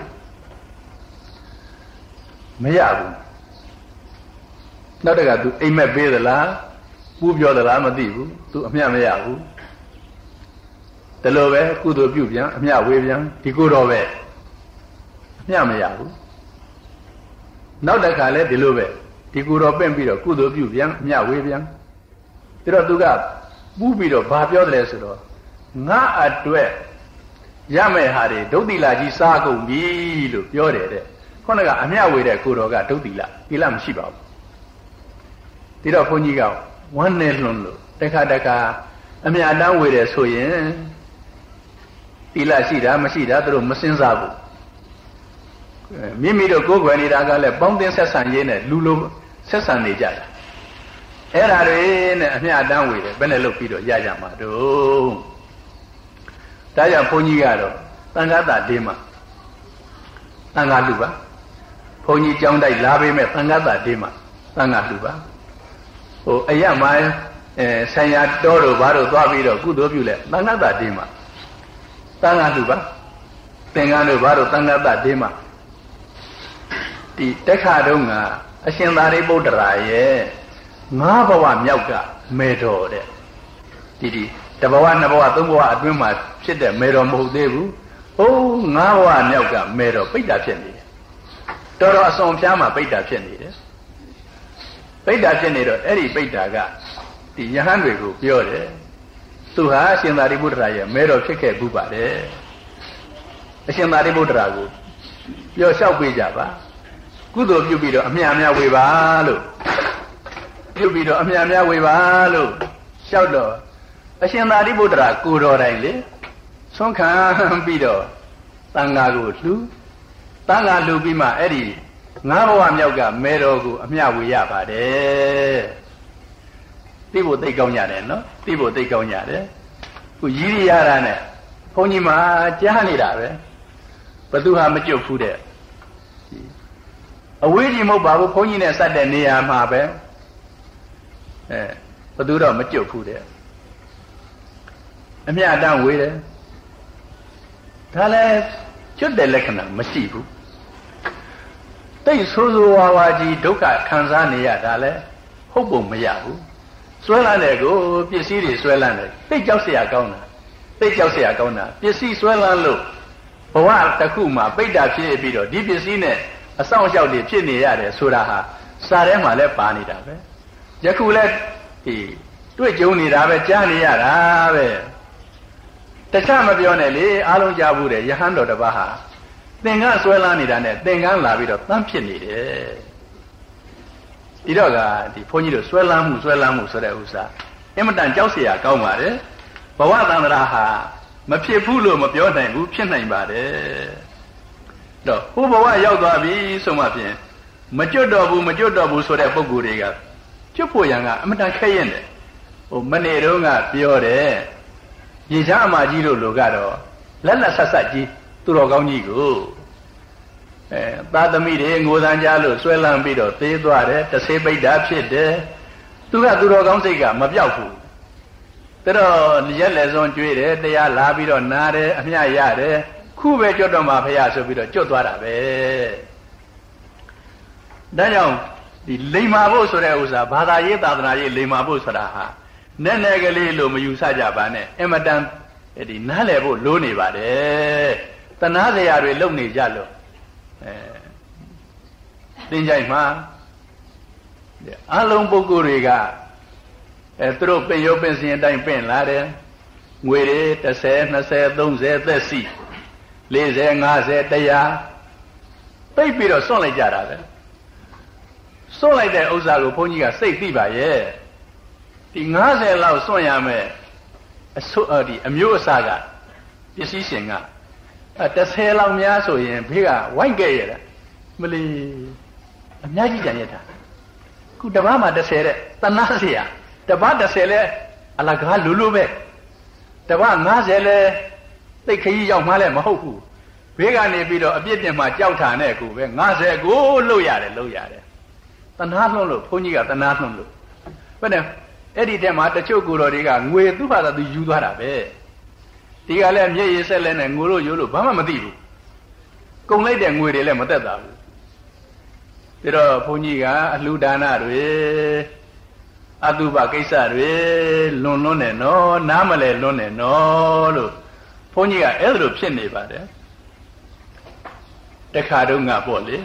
မရဘူးနောက်တကသူအိမ်မက်ပေးသလားပူးပြောသလားမသိဘူးသူအမျှမရဘူးဒါလို့ပဲကုသိုလ်ပြုပြန်အမျှဝေပြန်ဒီကိုတော့ပဲအမျှမရဘူးနောက်တစ်ခါလဲဒီလိုပဲဒီကိုတော့ပင့်ပြီးတော့ကုသိုလ်ပြုပြန်အမျှဝေပြန်ဒါတော့သူကပူးပြီးတော့ဘာပြောတယ်ဆိုတော့ငါအတွက်ရမယ့်ဟာတွေဒုတိလကြီးစားကုန်ပြီလို့ပြောတယ်တဲ့ခုနကအမျှဝေတဲ့ကိုတော်ကဒုတိလသီလမရှိပါဘူးဒီတော့ဘုန်းကြီးကဝမ်းနဲ့လွန်းလို့တခါအမျှတန်းဝေတယ်ဆိုရင်သီလရှိတာမရှိတာသူတို့မစင်စားဘူးမိမိတို့ကိုယ်ွယ်နေတာကလည်းပေါင်းတင်ဆက်ဆံရေးနဲ့လူလိုဆက်ဆံနေကြတာအဲ့ဒါတွေနဲ့အမျှတန်းဝေတယ်ဘယ်နဲ့လုပ်ပြီးတော့ရကြမှာတော့ဒါကြောင့်ဘုန်းကြီးကတော့သံဃာတဒေးမှာသံဃာလူပါဘုန်းကြီးကြောင်းတိုက်လာပေးမဲ့သံဃာတဒေးမှာသံဃာလူပါဟိုအရမဆိုင်ရာတော်တို့ဘာတို့သွားပြီးတော့ကုသိုလ်ပြုလဲသံဃာတဒေးမှာသံဃာလူပါသင်္ကန်းတို့ဘာတို့သံဃာတဒေးမှာဒီတက်ခါတုန်းကအရှင်သာရိပုတ္တရာရဲ့5ဘဝမြောက်ကမေတော်တဲ့ဒီတဘဝ2ဘဝ3ဘဝအတွင်းမှာဖြစ်တဲ့မေတော်မဟုတ်သေးဘူး။ဟိုး5ဘဝမြောက်ကမေတော်ပိဋ္ဌာဖြစ်နေတယ်။တော်တော်အစွန်ဖျားမှာပိဋ္ဌာဖြစ်နေတယ်။ပိဋ္ဌာဖြစ်နေတော့အဲ့ဒီပိဋ္ဌာကဒီယဟန်တွေကိုပြောတယ်။သူဟာအရှင်သာရိပုတ္တရာရဲ့မေတော်ဖြစ်ခဲ့ဘူးပါတယ်။အရှင်သာရိပုတ္တရာကိုပြောလျှောက်ပေးကြပါ။ကုသိုလ်ပြုပြီးတော့အမြတ်များဝေပါလို့ပြုပြီးတော့အမြတ်များဝေပါလို့လျှောက်တော့အရှင်သာရိပုတ္တရာကိုတော်တိုင်လေဆွမ်းခံပြီးတော့သံဃာကိုလှူသံဃာလှူပြီးမှအဲ့ဒီ5ဘဝမြောက်ကမေတော်ကိုအမျှဝေရပါတယ်သိဖို့သိကောင်းကြတယ်နော်သိဖို့သိကောင်းကြတယ်ခုရည်ရတာနဲ့ဘုန်းကြီးမှာကြားနေတာပဲဘသူဟာမကြွဘူးတဲ့အဝေးကြီးမဟုတ်ပါဘူးဘုန်းကြီးနဲ့စတဲ့နေရာမှာပဲဘသူတော့မကြွဘူးတဲ့အမျှတန်းဝေးတယ်ဒါလည်းကျွတ်တဲ့လက္ခဏာမရှိဘူးတိတ်ဆိုးဆိုးဝါးဝါကြီးဒုက္ခခံစားနေရတာလည်းဟုတ်ပုံမရဘူးဆွဲလန်းတယ်ကိုပစ္စည်းတွေဆွဲလန်းတယ်တိတ်ကြောက်เสียကောင်းတာပစ္စည်းဆွဲလန်းလို့ဘဝတစ်ခုမှာပိဋ္ဌာဖြစ်ပြီးတော့ဒီပစ္စည်းနဲ့အဆောင်အရှောက်တွေဖြစ်နေရတယ်ဆိုတာဟာစာထဲမှာလည်းပါနေတာပဲယခုလည်းဒီတွေ့ကြုံနေတာပဲကြားနေရတာပဲတခြားမပြောနဲ့လေအားလုံးကြားဘူးတယ်ယဟန်တော်တစ်ပါးဟာသင်္ကန်းဆွဲလန်းနေတာနဲ့သင်္ကန်းလာပြီးတော့တန်းဖြစ်နေတယ်ဒီတော့ကဒီဘုန်းကြီးတို့ဆွဲလန်းမှုဆိုတဲ့ဥစ္စာအင်မတန်ကြောက်เสียကောင်းပါတယ်ဘဝသန္တရာဟာမဖြစ်ဘူးလို့မပြောနိုင်ဘူးဖြစ်နိုင်ပါတယ်တော့ဟိုဘဝရောက်သွားပြီဆိုမှဖြင့်မကျွတ်တော့ဘူးဆိုတဲ့ပုံကိုယ်တွေကကျွတ်ဖို့ရန်ကအမတန်ခက်ရင်တယ်ဟိုမနေ့တုန်းကပြောတယ်ရေချမ်းအမကြီးတို့လိုကတော့လက်လက်ဆက်ဆက်ကြီးသူတော်ကောင်းကြီးကိုသာသမီတွေငိုသံကြားလို့ဆွဲလန်းပြီးတော့သေးသွားတယ်တဆေးပိတ်တာဖြစ်တယ်သူကသူတော်ကောင်းစိတ်ကမပြောက်ဘူးဒါတော့ရက်လက်စွန်းကျွေးတယ်တရားလာပြီးတော့နားတယ်အမျှရတယ်ခုပဲကြွတော့မှဖះဆိုပြီးတော့ကြွသွားတာပဲဒါကြောင့်ဒီလိမ္မာဖို့ဆိုတဲ့ဥစ္စာဘာသာရေးသာသနာရေးလိမ္မာဖို့ဆိုတာဟာနဲ့နဲ့ကလေးလို့မယူဆကြပါနဲ့အမတန်ဒီနားလည်ဖို့လိုနေပါတယ်တဏှာစရာတွေလုံနေကြလို့သင်္ကြိုက်မှာအလုံးပုဂ္ဂိုလ်တွေကသူတို့ပင်ရုပ်ပင်စင်အတိုင်းပင့်လာတယ်ငွေတွေ30 20 30သက်စီ40 50 100ပိတ်ပြီးတော့စွန့်လိုက်ကြတာပဲစွန့်လိုက်တဲ့ဥစ္စာကိုဘုန်းကြီးကစိတ်သိပါရဲ့ဒီ90လောက်စွန့်ရမယ်ဒီအမျိုးအစားကပစ္စည်းရှင်က30လောက်များဆိုရင်ဘေးကဝိုက်ခဲ့ရတာမလီအများကြီးကြံရတာခုတပတ်မှ30တဲ့တနာเสียတပတ်30လဲအလကားလူလူပဲတပတ်90လဲသိခကြီးရောက်မှလည်းမဟုတ်ဘူးဘေးကနေပြီးတော့အပြစ်တင်မှကြောက်ထာနဲ့ကူပဲ90ကိုလှုပ်ရတယ်တနာလှုပ်လို့ဘုန်းကြီးကတနာလှုပ်လို့ဘယ်နဲ့အဲ့ဒီတည်းမှာတချို့ကိုယ်တော်တွေကငွေသူ့ဘာသာသူယူသွားတာပဲဒီကလည်းမျက်ရည်ဆက်လဲနဲ့ငိုလို့ရိုးလို့ဘာမှမသိဘူးကုန်လိုက်တဲ့ငွေတွေလည်းမသက်သာဘူးဒါတော့ဘုန်းကြီးကအလှူဒါနတွေအတုပကိစ္စတွေလွန်နေနော်နားမလဲလွန်နေနော်လို့ဘုန်းကြီးကအဲ့လိုဖြစ်နေပါတယ်တခါတုန်းကပေါ့လေ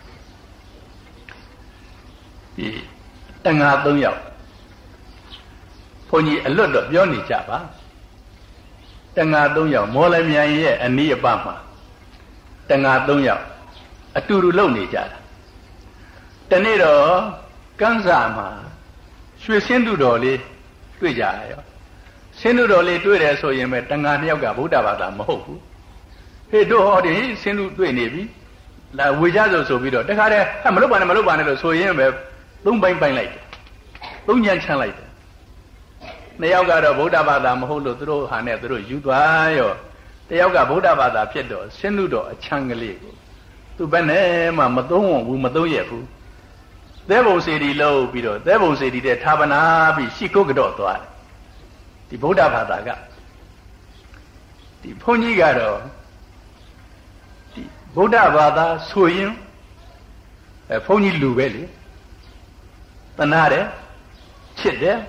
ဒီတန်ဃာ3ယောက်ဘုန်းကြီးအလွတ်တော့ပြောနေကြပါတန်ဃာ3ယောက်မော်လမြိုင်ရဲ့အနီးအပတ်မှာတန်ဃာ3ယောက်အတူတူလုံနေကြတာတနေ့တော့ကန်းစာမှာရွှေစင်းသူတော်လေးတွေ့ကြရောစင်းသူတော်လေးတွေ့တယ်ဆိုရင်ပဲတန်ဃာ2ယောက်ကဗုဒ္ဓဘာသာမဟုတ်ဘူးဟေ့တို့ဟောဒီစင်းသူတွေ့နေပြီလာဝေကြဆိုပြီးတော့တခါတည်းမလုပ်ပါနဲ့လို့ဆိုရင်ပဲ3ပိုင်းပိုင်းလိုက်တယ်3ညံချမ်းလိုက်တယ်2ယောက်ကတော့ဗုဒ္ဓဘာသာမဟုတ်လို့သူတို့ဟာနဲ့သူတို့ယူသွားရောတယောက်ကဗုဒ္ဓဘာသာဖြစ်တော့စင်းသူတော်အချမ်းကလေးကိုသူဘယ်နဲ့မှမသုံးဝဘူးမသုံးရဘူးသဲဘုံစေတီလို့ပြီးတော့သဲဘုံစေတီတဲ့ဌာပနာပြီးရှိကုတ်ကတော့သွားတယ်ဒီဗုဒ္ဓဘာသာကဒီဘုန်းကြီးကတော့ဒီဗုဒ္ဓဘာသာဆိုရင်ဘုန်းကြီးလူပဲလေတနာတယ်ချစ်တယ်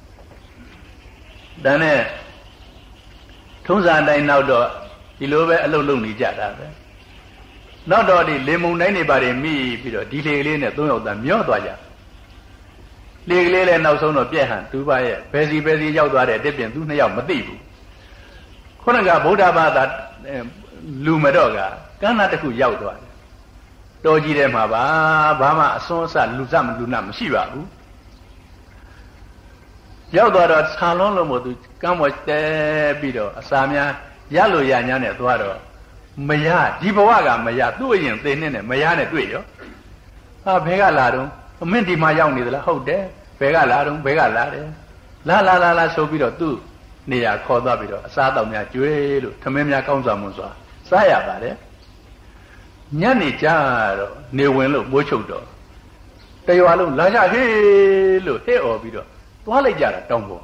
ဒါနဲ့ထုံးစံတိုင်းနောက်တော့ဒီလိုပဲအလုပ်လုပ်နေကြတာပဲနောက်တော့ဒီလေမုန်တိုင်းတွေပါတယ်မိပြီးတော့ဒီလေကလေးနဲ့3ယောက်သားမျောသွားကြလေကလေးလည်းနောက်ဆုံးတော့ပြက်ဟန်သူပါရဲ့ဘယ်စီရောက်သွားတဲ့တစ်ပြင်သူ2ယောက်မသိဘူးခုနကဗုဒ္ဓဘာသာလူမတော့ကကန္နာတစ်ခုရောက်သွားတယ်တော်ကြီးတဲ့မှာဘာမှအစွန်းအစလူစမလူနာမရှိပါဘူးရောက်သွားတော့ဆာလုံးလုံးမို့သူကမ်းပေါ်တဲပြီးတော့အစာများရလို့ရညာနဲ့သွားတော့မရဒီဘဝကမရသူ့အရင်သေနဲ့မရနဲ့တွေ့ရောဟာဘဲကလာတော့အမင်းဒီမှာရောက်နေသလားဟုတ်တယ်ဘဲကလာတော့ဘဲကလာတယ်လာဆိုပြီးတော့သူ့နေရာခေါ်သွားပြီးတော့အစားတောက်များကျွေးလို့ထမင်းများကောင်းစွာမွန်စွာစားရပါတယ်ညနေကြတော့နေဝင်လို့မိုးချုပ်တော့တရွာလုံးလာကြဟေးလို့ဟဲ့អော်ပြီးတော့သွားလိုက်ကြတာတောင်းပေါ်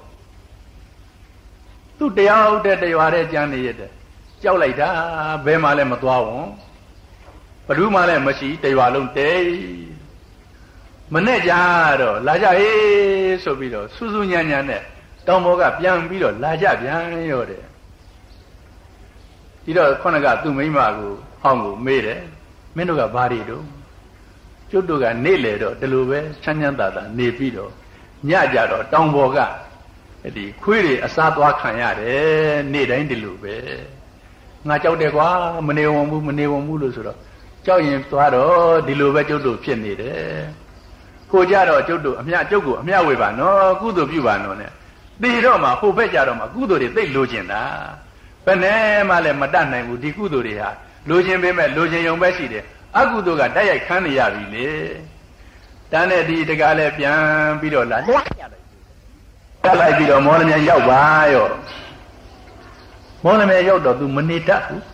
သူ့တရားဟုတ်တဲ့တရွာတဲ့ကျမ်းနေရတယ်ကြောက်လိုက်တာဘယ်မှလည်းမသွားဝန်ဘယ်သူမှလည်းမရှိတရွာလုံးတဲမနဲ့ကြတော့လာကြဟေးဆိုပြီးတော့စူးစူးညံ့ညံ့နဲ့တောင်ပေါ်ကပြန်ပြီးတော့လာကြပြန်ရောတဲ့ဒီတော့ခုနကသူ့မိမကိုဟောင်းကိုမေးတယ်မင်းတို့ကဘာတွေတို့ကျွတ်တို့ကနေလေတော့ဒီလိုပဲချမ်းချမ်းသာသာနေပြီးတော့ညကြတော့တောင်ပေါ်ကဒီခွေးတွေအစားသွားခံရတယ်နေ့တိုင်းဒီလိုပဲငါကြောက်တယ်ကွာမနေဝံဘူးလို့ဆိုတော့ကြောက်ရင်သွားတော့ဒီလိုပဲကျွတ်တို့ဖြစ်နေတယ်ကိုကြတော့ကျွတ်တို့အမြကျုပ်ကိုအမြဝေပါနော်ကုသိုလ်ပြုပါနော်နဲ့သေတော့မှဟိုဘက်ကြတော့မှကုသိုလ်တွေသိလိုချင်တာဘယ်နဲ့မှလည်းမတတ်နိုင်ဘူးဒီကုသိုလ်တွေဟာလိုချင်ပေမဲ့လိုချင်ရုံပဲရှိတယ်အကုသိုလ်ကတိုက်ရိုက်ခန်းနေရပြီလေတန်းတဲ့ဒီတကားလည်းပြန်ပြီးတော့လာတက်လိုက်ပြီးတော့မောလမြိုင်ရောက်ပါရောမောလမြိုင်ရောက်တော့ तू မနေတတ်ဘူး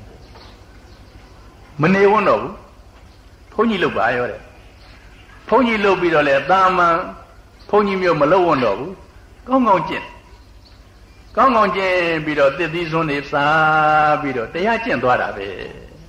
မနေဝန်းတော့ဘူးဘုန်းကြီးလုပ်ပါရောတဲ့ဘုန်းကြီးလုပ်ပြီးတော့လေတာမန်ဘုန်းကြီးမျိုးမလုပ်ဝန်းတော့ဘူးကောင်းကောင်းကျင့်ပြီးတော့တစ်သီးစွန်းနေစားပြီးတော့တရားကျင့်သွားတာပဲ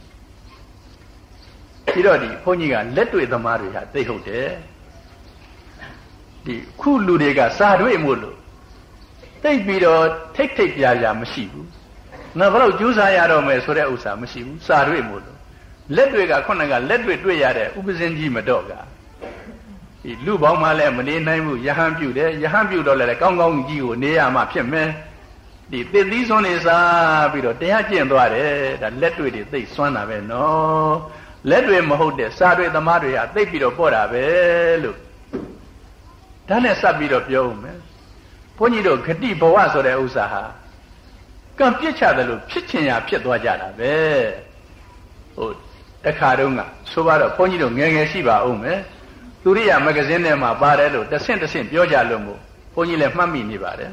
ပြီးတော့ဒီဘုန်းကြီးကလက်တွေ့သမားတွေဟာသိဟုတ်တယ်ဒီခုလူတွေကစာတွေ့မို့လို့သိပြီးတော့ထိတ်ပြမရှိဘူးငါဘယ်တော့ကြိုးစားရတော့မယ်ဆိုတဲ့ဥစ္စာမရှိဘူးစာတွေ့မို့လို့လက်တွေကခုနကလက်တွေ့ရတဲ့ဥပဇင်းကြီးမတော့ကဒီလူပေါင်းမှလည်းမနေနိုင်ဘူးယဟန်ပြုတယ်ယဟန်ပြုတော့လည်းကောင်းကောင်းကြီးကိုနေရမှဖြစ်မယ်ဒီသစ်သီးစွန်းနေစားပြီးတော့တရားကျင့်သွားတယ်ဒါလက်တွေ့တွေသိစွမ်းတာပဲနော်လက်တွေမဟုတ်တဲ့စာတွေ့သမားတွေဟာသိပြီးတော့ပေါ်တာပဲလို့ဒါနဲ့စပ်ပြီးတော့ပြောဦးမယ်ဘုန်းကြီးတို့ဂတိဘဝဆိုတဲ့ဥစ္စာဟာကံပြစ်ချတယ်လို့ဖြစ်ချင်ရဖြစ်သွားကြတာပဲဟိုတခါတုန်းကဆိုပါတော့ဘုန်းကြီးတို့ငယ်ရှိပါဦးမယ်သူရိယမဂ္ဂဇင်းထဲမှာပါတယ်လို့တဆင့်ပြောကြလို့မို့ဘုန်းကြီးလည်းမှတ်မိနေပါတယ်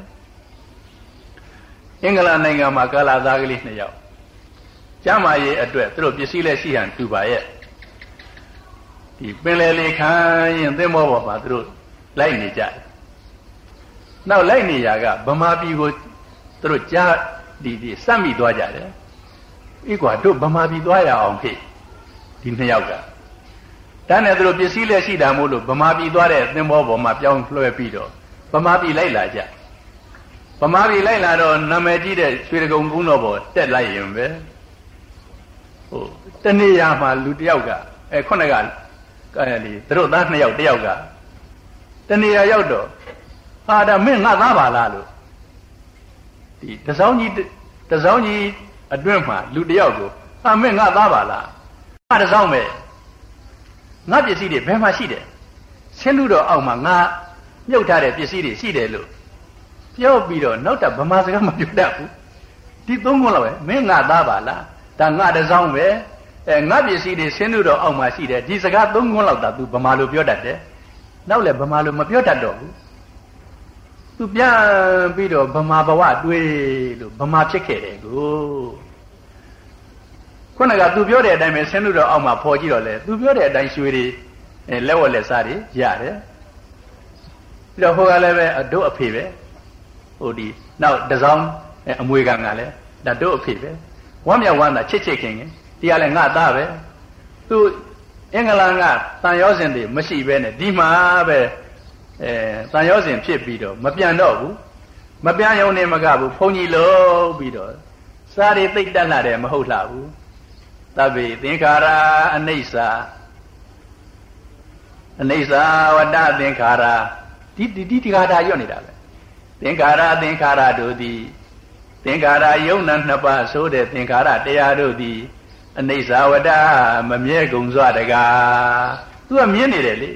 အင်္ဂလန်နိုင်ငံမှာကာလာသားကလေး2ယောက်ကျမ်းမာရေးအတွက်သူတို့ပစ္စည်းလည်းရှိဟန်တူပါရဲ့ဒီပင်လယ်လေးခံရင်သင်္ဘောပေါ်မှာသူတို့လိုက်နေကြတယ်နောက်လိုက်နေရကဗမာပြည်ကိုသူတို့ကြားဒီစက်မိသွားကြတယ်အေးကွာတို့ဗမာပြည်သွားရအောင်ဖြစ်ဒီ2ယောက်ကဒါနဲ့သူတို့ပစ္စည်းလည်းရှိတာမို့လို့ဗမာပြည်သွားတဲ့သင်္ဘောပေါ်မှာပြောင်းလွှဲပြီးတော့ဗမာပြည်လိုက်လာကြဗမာပြည်လိုက်လာတော့နာမည်ကြီးတဲ့ရွှေတကုံကုန်းတော်ပေါ်တက်လိုက်ရင်ပဲဟိုတနေ့ရမှာလူတယောက်ကခုနကလေသူတို့သား2ယောက်တယောက်ကတနေ့ရရောက်တော့ဟာဒါမင်းငါသားပါလားလို့ဒီတစောင်းကြီးအတွင်းမှာလူတယောက်ကိုဟာမင်းငါသားပါလားငါတစောင်းပဲငါပစ္စည်းတွေဘယ်မှာရှိတယ်ဆင်းလူတော်အောက်မှာငါမြုပ်ထားတဲ့ပစ္စည်းတွေရှိတယ်လို့ပြောပြီးတော့နောက်တာဗမာစကားမပြောတတ်ဘူးဒီ3ခုလောက်ပဲမင်းငါသားပါလားဒါငါတစောင်းပဲငါပစ္စည်းတွေဆင်းလူတော်အောက်မှာရှိတယ်ဒီစကား3ခုလောက်တာ तू ဗမာလိုပြောတတ်တယ်နောက်လည်းဗမာလိုမပြောတတ်တော့ဘူး तू ပြန်ပြီးတော့ဗမာဘဝတွေးလို့ဗမာဖြစ်ခဲ့တယ်ကိုခုနက तू ပြောတဲ့အတိုင်းပဲဆင်းလူတော်အောက်မှာဖော်ကြည့်တော့လေ तू ပြောတဲ့အတိုင်းရွှေတွေလက်ဝက်လက်စားတွေရတယ်ပြီးတော့ဟိုကလည်းပဲတို့အဖေပဲဟိုဒီနောက်တစောင်းအမွေခံကလည်းဒါတို့အဖေပဲဝမ်းမြောက်ဝမ်းသာချစ်ခင်ဒီကလည်းငါသားပဲသူအင်္ဂလန်ကတန်ရောစင်တွေမရှိပဲနဲ့ဒီမှာပဲတန်ရောစင်ဖြစ်ပြီးတော့မပြန်တော့ဘူးမပြန်ရုံနဲ့မကဘူးဘုန်းကြီးလို့ပြီးတော့စားတွေသိပ်တက်လာတယ်မဟုတ်လားဘူးသဗ္ဗေသင်္ခါရအနိစ္စဝတ္တသင်္ခါရဒီခါတာရွတ်နေတာပဲသင်္ခါရတို့သည်သင်္ခါရယုံနာ2ပါးဆိုတဲ့သင်္ခါရတရားတို့သည်အနိစ္စဝတ္တမမြဲကုန်စွာတကားသူကမြင်နေတယ်လေ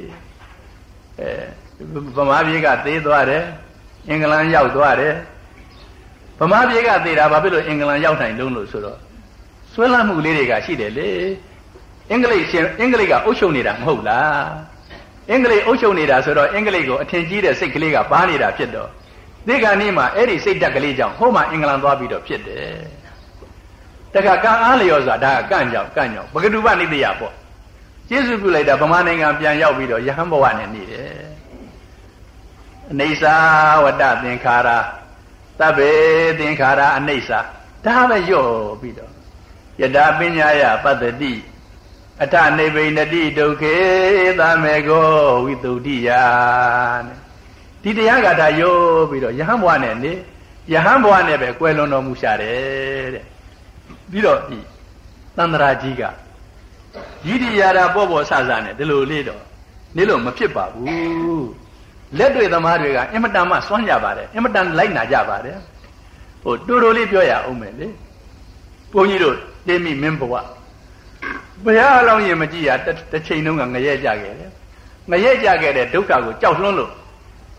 ဗမာပြည်ကသေးသွားတယ်အင်္ဂလန်ရောက်သွားတယ်ဗမာပြည်ကသေးတာဘာဖြစ်လို့အင်္ဂလန်ရောက်နိုင်လုံးလို့ဆိုတော့ဆွဲလန်းမှုလေးတွေကရှိတယ်လေအင်္ဂလိပ်ကအုပ်ချုပ်နေတာမဟုတ်လားအင်္ဂလိပ်အုပ်ချုပ်နေတာဆိုတော့အင်္ဂလိပ်ကိုအထင်ကြီးတဲ့စိတ်ကလေးကပါနေတာဖြစ်တော့ဒီကနေ့မှာအဲ့ဒီစိတ်ဓာတ်ကလေးကြောင့်ဟိုမှာအင်္ဂလန်သွားပြီးတော့ဖြစ်တယ်တခါကံအားလျော်စွာဒါကကန့်ကြောင့်ပကတုပနိတ္တယပေါ့ကျေးဇူးပြုလိုက်တာဗမာနိုင်ငံပြန်ရောက်ပြီးတော့ယဟန်ဘဝနဲ့နေတယ်အနေစာဝတ္တသင်္ခါရသဗ္ဗေသင်္ခါရအနိစ္စဒါပဲရော့ပြီးတော့ယတာပညာယပတ္တိအထနိဗ္ဗိနတိဒုက္ခေသမေကောဝိတုဒ္ဓိယဒီတရားကဒါရော့ပြီးတော့ယဟန်ဘဝနဲ့နေယဟန်ဘဝနဲ့ပဲကွယ်လွန်တော်မူရှာတယ်တဲ့ပြီးတော့ဒီသန္တရာကြီးကယိရိယာရာပေါ်ဆဆနဲ့ဒီလိုလေးတော့နေလို့မဖြစ်ပါဘူးလက်တွေ့သမားတွေကအင်မတန်မှစွန့်ကြပါတယ်အင်မတန်လိုက်နာကြပါတယ်ဟိုတူတူလေးပြောရအောင်မယ်လေဘုန်းကြီးတို့တင်းမိမင်းဘဝဘုရားအလောင်းရင်မကြည့်ရတစ်ချိန်လုံးကငရဲကြခဲ့တယ်ငရဲကြခဲ့တဲ့ဒုက္ခကိုကြောက်လွန်းလို့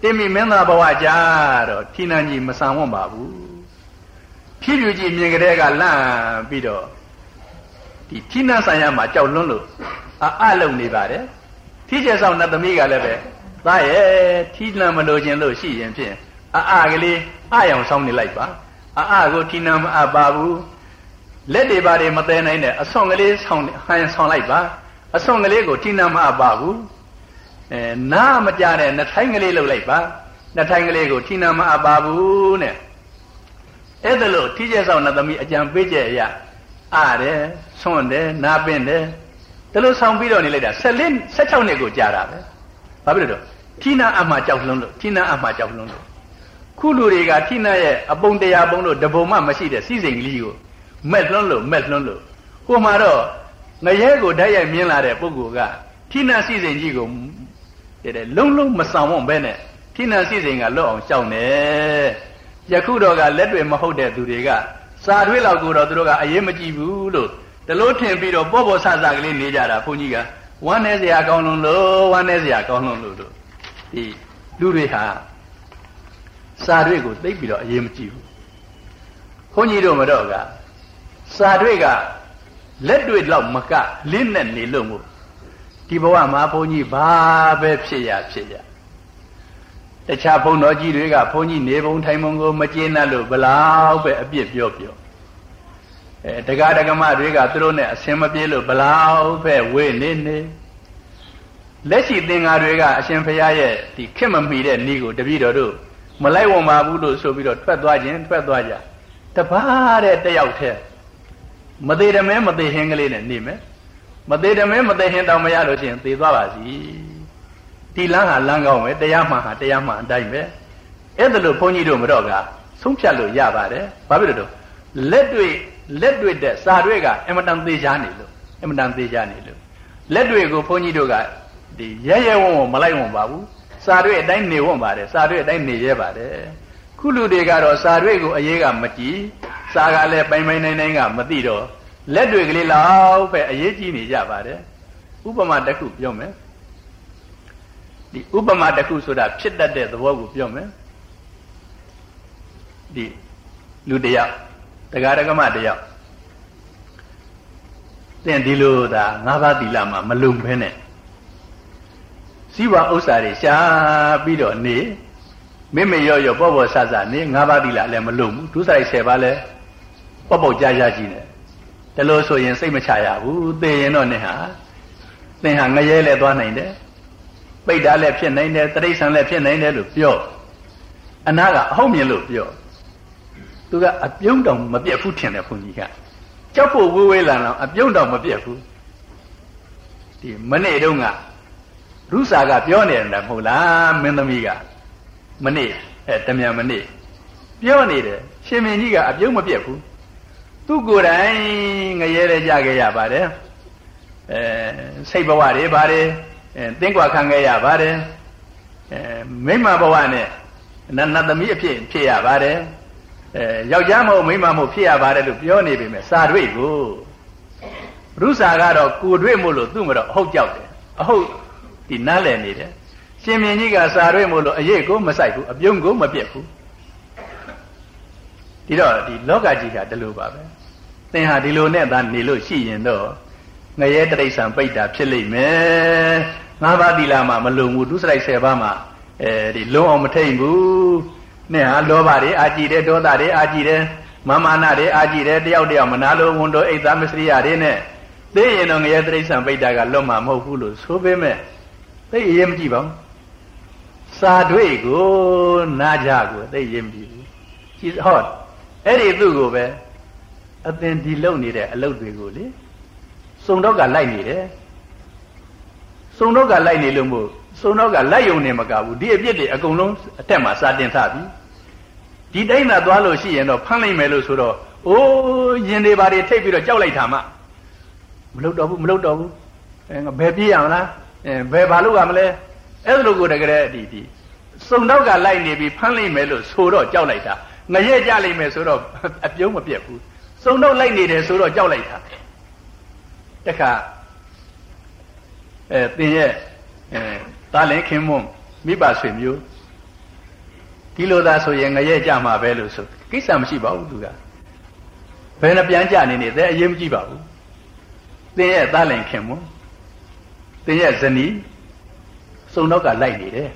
တင်မီမင်းသားဘဝကြတော့ထိနန်းကြီးမဆံဝတ်ပါဘူးဖြည်းဖြည်းကြီးမြင်ကြတဲ့ကလန့်ပြီးတော့ဒီထိနန်းဆိုင်ရမှာကြောက်လွန်းလို့အလုံနေပါတယ်ထိကျဆောင်နတ်သမီးကလည်းပဲသားရဲ့ထိနန်းမလို့ခြင်းလို့ရှိရင်ဖြင့်ကလေးအယောင်ဆောင်နေလိုက်ပါကိုထိနန်းမအပ်ပါဘူးလက်တွေပါတွေမသေးနိုင်တဲ့အဆွန်ကလေးဆောင်ဟန်ဆောင်လိုက်ပါအဆွန်ကလေးကိုထိနန်းမအပ်ပါဘူးနားမကြတဲ့နှထိုင်းကလေးလှုပ်လိုက်ပါနှထိုင်းကလေးကိုထိနန်းမအပ်ပါဘူးနဲ့အဲ့ဒါလို့ထိကျဆောင်နတ်သမီးအကြံပေးချက်အရာတယ်ဆွန့်တယ်နားပင့်တယ်ဒါလို့ဆောင်ပြီးတော့နေလိုက်တာ16နှစ်ကိုကြာတာပဲဘာဖြစ်လို့ထိနန်းအမှကြောက်လွန်းလို့ထိနန်းအမှကြောက်လွန်းလို့ခုလူတွေကထိနန်းရဲ့အပုံတရားပုံလို့တပုံမှမရှိတဲ့စီစဉ်ကလေးကိုမက်လွန်းလို့ဟိုမှာတော့ငရဲကိုဓာတ်ရိုက်မြင်လာတဲ့ပုဂ္ဂိုလ်ကထိနန်းစီစဉ်ကြီးကိုတဲ့လုံးမဆောင်ဝန်းပဲနဲ့ထိနန်းစီစဉ်ကလွတ်အောင်ရှောင်တယ်ယခုတော့ကလက်တွေမဟုတ်တဲ့သူတွေကစာထွေးလောက်ကိုတော့သူတို့ကအရေးမကြည့်ဘူးလို့တလို့ထင်ပြီးတော့ပေါ်ဆကလေးနေကြတာဘုန်းကြီးကဝမ်းနေစရာကောင်းလို့ဒီလူတွေဟာစာထွေးကိုသိပြီးတော့အရေးမကြည့်ဘူးဘုန်းကြီးတို့မတော့ကစာထွေးကလက်တွေလောက်မကလင်းနဲ့နေလို့မို့ဒီဘဝမှာဘုန်းကြီးဘာပဲဖြစ်ရတခြားဘုန်းတော်ကြီးတွေကဘုန်းကြီးနေဘုံထိုင်ဘုံကိုမကျေနပ်လို့ဘလောက်ပဲအပြစ်ပြောတရားဓမ္မတွေကသူတို့နဲ့အစင်မပြေလို့ဘလောက်ပဲဝေးနေလက်ရှိသင်္ဃာတွေကအရှင်ဘုရားရဲ့ဒီခက်မမီတဲ့ဤကိုတပည့်တော်တို့မလိုက်ဝံပါဘူးလို့ဆိုပြီးတော့ထွက်သွားကြတပါးတဲ့တယောက်တည်းမသေးတမဲမသေးဟင်းကလေးနဲ့နေမယ်မသေးတမဲမသေးဟင်းတောင်မရလို့ရှိရင်သေသွားပါစီဒီလမ်းဟာလမ်းကောင်းပဲတရားမှန်ဟာတရားမှန်အတိုင်းပဲအဲ့ဒါလို့ဘုန်းကြီးတို့မတော့ကဆုံးဖြတ်လို့ရပါတယ်ဘာဖြစ်လို့လက်တွေ့တဲ့စာတွေကအင်မတန်သေးချာနေလို့လက်တွေကိုဘုန်းကြီးတို့ကဒီရဲဝံ့မလိုက်ဝံ့ပါဘူးစာတွေအတိုင်းနေဝံ့ပါတယ်စာတွေအတိုင်းနေရဲပါတယ်ခုလူတွေကတော့စာတွေကိုအရေးကမကြည့်စာကလည်းပိုင်နိုင်ကမသိတော့လက်တွေကလေးလောက်ပဲအရေးကြီးနေကြပါတယ်ဥပမာတစ်ခုပြောမယ်ဒီဥပမာတစ်ခုဆိုတာဖြစ်တတ်တဲ့သဘောကိုပြောမယ်ဒီလူတယောက်တရားဓမ္မတယောက်သင်ဒီလိုသာ၅ပါးသီလမှာမလုံဖဲနဲ့စီဝါဥစ္စာတွေရှားပြီးတော့နေမေရောပေါ်ဆဆနေ၅ပါးသီလလည်းမလုံဘူးဒုစရိုက်10ပါးလည်းပေါ့ကြာကြီးနေဒါလို့ဆိုရင်စိတ်မချရဘူးသိရင်တော့သင်ဟာငရဲလည်းသွားနိုင်တယ်ပိတ်တာလည်းဖြစ်နိုင်တယ်တိရစ္ဆာန်လည်းဖြစ်နိုင်တယ်လို့ပြောအနာကအဟုတ်မြင်လို့ပြောသူကအပြုံးတောင်မပြတ်ဘူးထင်တယ်ဘုန်းကြီးကကြောက်ဖို့ဝေးလာတော့အပြုံးတောင်မပြတ်ဘူးဒီမနေ့တုန်းကရုစာကပြောနေတယ်မဟုတ်လားမင်းသမီးကမနေ့တမြန်မနေ့ပြောနေတယ်ရှင်မင်းကြီးကအပြုံးမပြတ်ဘူးသူကိုယ်တိုင်ငရဲလည်းကြခဲ့ရပါတယ်စိတ်ဘဝတွေပါတယ်သင်္ကွာခံခဲ့ရပါတယ်မိမဘဝနဲ့နတ်သမီးအဖြစ်ရပါတယ်ယောက်ျားမဟုတ်မိန်းမမဟုတ်ဖြစ်ရပါတယ်လို့ပြောနေပေမဲ့စာတွေ့ကိုရုစာကတော့ကိုတွေ့မို့လို့သူ့မတော့အဟုတ်ကြောက်တယ်အဟုတ်ဒီနားလည်နေတယ်ရှင်မြင်းကြီးကစာတွေ့မို့လို့အရေးကိုမဆိုင်ဘူးအပြုံးကိုမပြတ်ဘူးဒီတော့ဒီလောကကြီးကဒီလိုပါပဲသင်ဟာဒီလိုနဲ့သာနေလို့ရှိရင်တော့ငရဲတိရစ္ဆာန်ပိတ်တာဖြစ်လိမ့်မယ်၅ပါးသီလမှာမလုံဘူးဒုစရိုက်10ပါးမှာဒီလုံးအောင်မထိန်ဘူးနဲ့ဟာလောဘတွေအာကြည့်တယ်ဒေါသတွေအာကြည့်တယ်မာနတွေအာကြည့်တယ်တယောက်မနာလို့ဝန်တော်အိတ်သားမစရိယတွေနဲ့သိရင်တော့ငရဲတိရစ္ဆာန်ပိတ်တာကလွတ်မှာမဟုတ်ဘူးလို့ဆိုပေမဲ့သိအရေးမကြည့်ပါဘူးစာတွေ့ကိုနာကြကိုသိအရေးမကြည့်ဘူးကြည့်ဟောအဲ့ဒီသူ့ကိုပဲအသင်ဒီလုံနေတဲ့အလုပ်တွေကိုလေစုံတော့ကလိုက်နေတယ်စုံတော့ကလိုက်နေလို့မို့စုံတော့ကလိုက်ယုံနေမကဘူးဒီအပြစ်တွေအကုန်လုံးအထက်မှာစာတင်ထားပြီဒီတိုင်းသာသွားလို့ရှိရင်တော့ဖမ်းလိုက်မယ်လို့ဆိုတော့အိုးရင်တွေဘာတွေထိတ်ပြီးတော့ကြောက်လိုက်တာမှမလုပ်တော့ဘူးဘယ်ပြေးရမလားဘယ်ဘာလို့ရမလဲအဲ့လိုကိုတကယ်ဒီစုံတော့ကလိုက်နေပြီးဖမ်းလိုက်မယ်လို့ဆိုတော့ကြောက်လိုက်တာငရဲကြလိုက်မယ်ဆိုတော့အပြုံးမပြတ်ဘူးစုံတော့လိုက်နေတယ်ဆိုတော့ကြောက်လိုက်တာတခါသင်ရဲ့သားလင်ခင်မွန်းမိဘဆွေမျိုးဒီလိုသာဆိုရင်ငရဲကြမှာပဲလို့ဆိုကိစ္စမရှိပါဘူးသူကဘယ်နှပြန်ကြနေတဲ့အရေးမကြီးပါဘူးသင်ရဲ့သားလင်ခင်မွန်းသင်ရဲ့ဇနီးစုံတော့ကလိုက်နေတယ်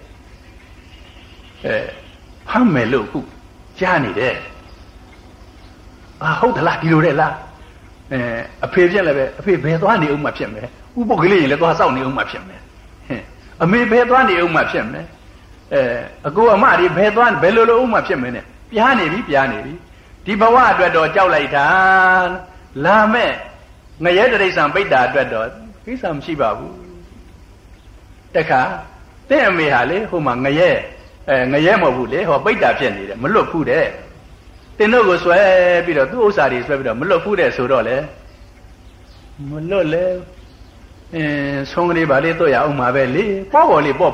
ဖမ်းမယ်လို့ခုကြားနေတယ်ဟုတ်သလားဒီလိုတဲ့လားအဖေပြက်လည်းပဲအဖေဘယ်သွားနေအောင်မှဖြစ်မယ်ဥပုပ်ကလေးရင်လည်းသွားစောင့်နေအောင်မှဖြစ်မယ်အမေဘယ်သွားနေအောင်မှဖြစ်မယ်အကိုအမတွေဘယ်သွားဘယ်လိုလိုအောင်မှဖြစ်မယ်နဲ့ပြားနေပြီဒီဘဝအတွက်တော့ကြောက်လိုက်တာလာမဲ့ငရဲတိရစ္ဆာန်ပိတ္တာအတွက်တော့ကိစ္စမရှိပါဘူးတခါတဲ့အမေဟာလေဟိုမှာငရဲမဟုတ်ဘူးလေဟောပိတ္တာဖြစ်နေတယ်မလွတ်ဘူးတဲ့တင်တို့ကိုဆွဲပြီးတော့သူ့ဥစ္စာတွေဆွဲပြီးတော့မလွတ်ဘူးတဲ့ဆိုတော့လေမလွတ်လေဆုံးကလေးပါလေတော့ရအောင်မှာပဲလေပေါ့ပေါ်လေး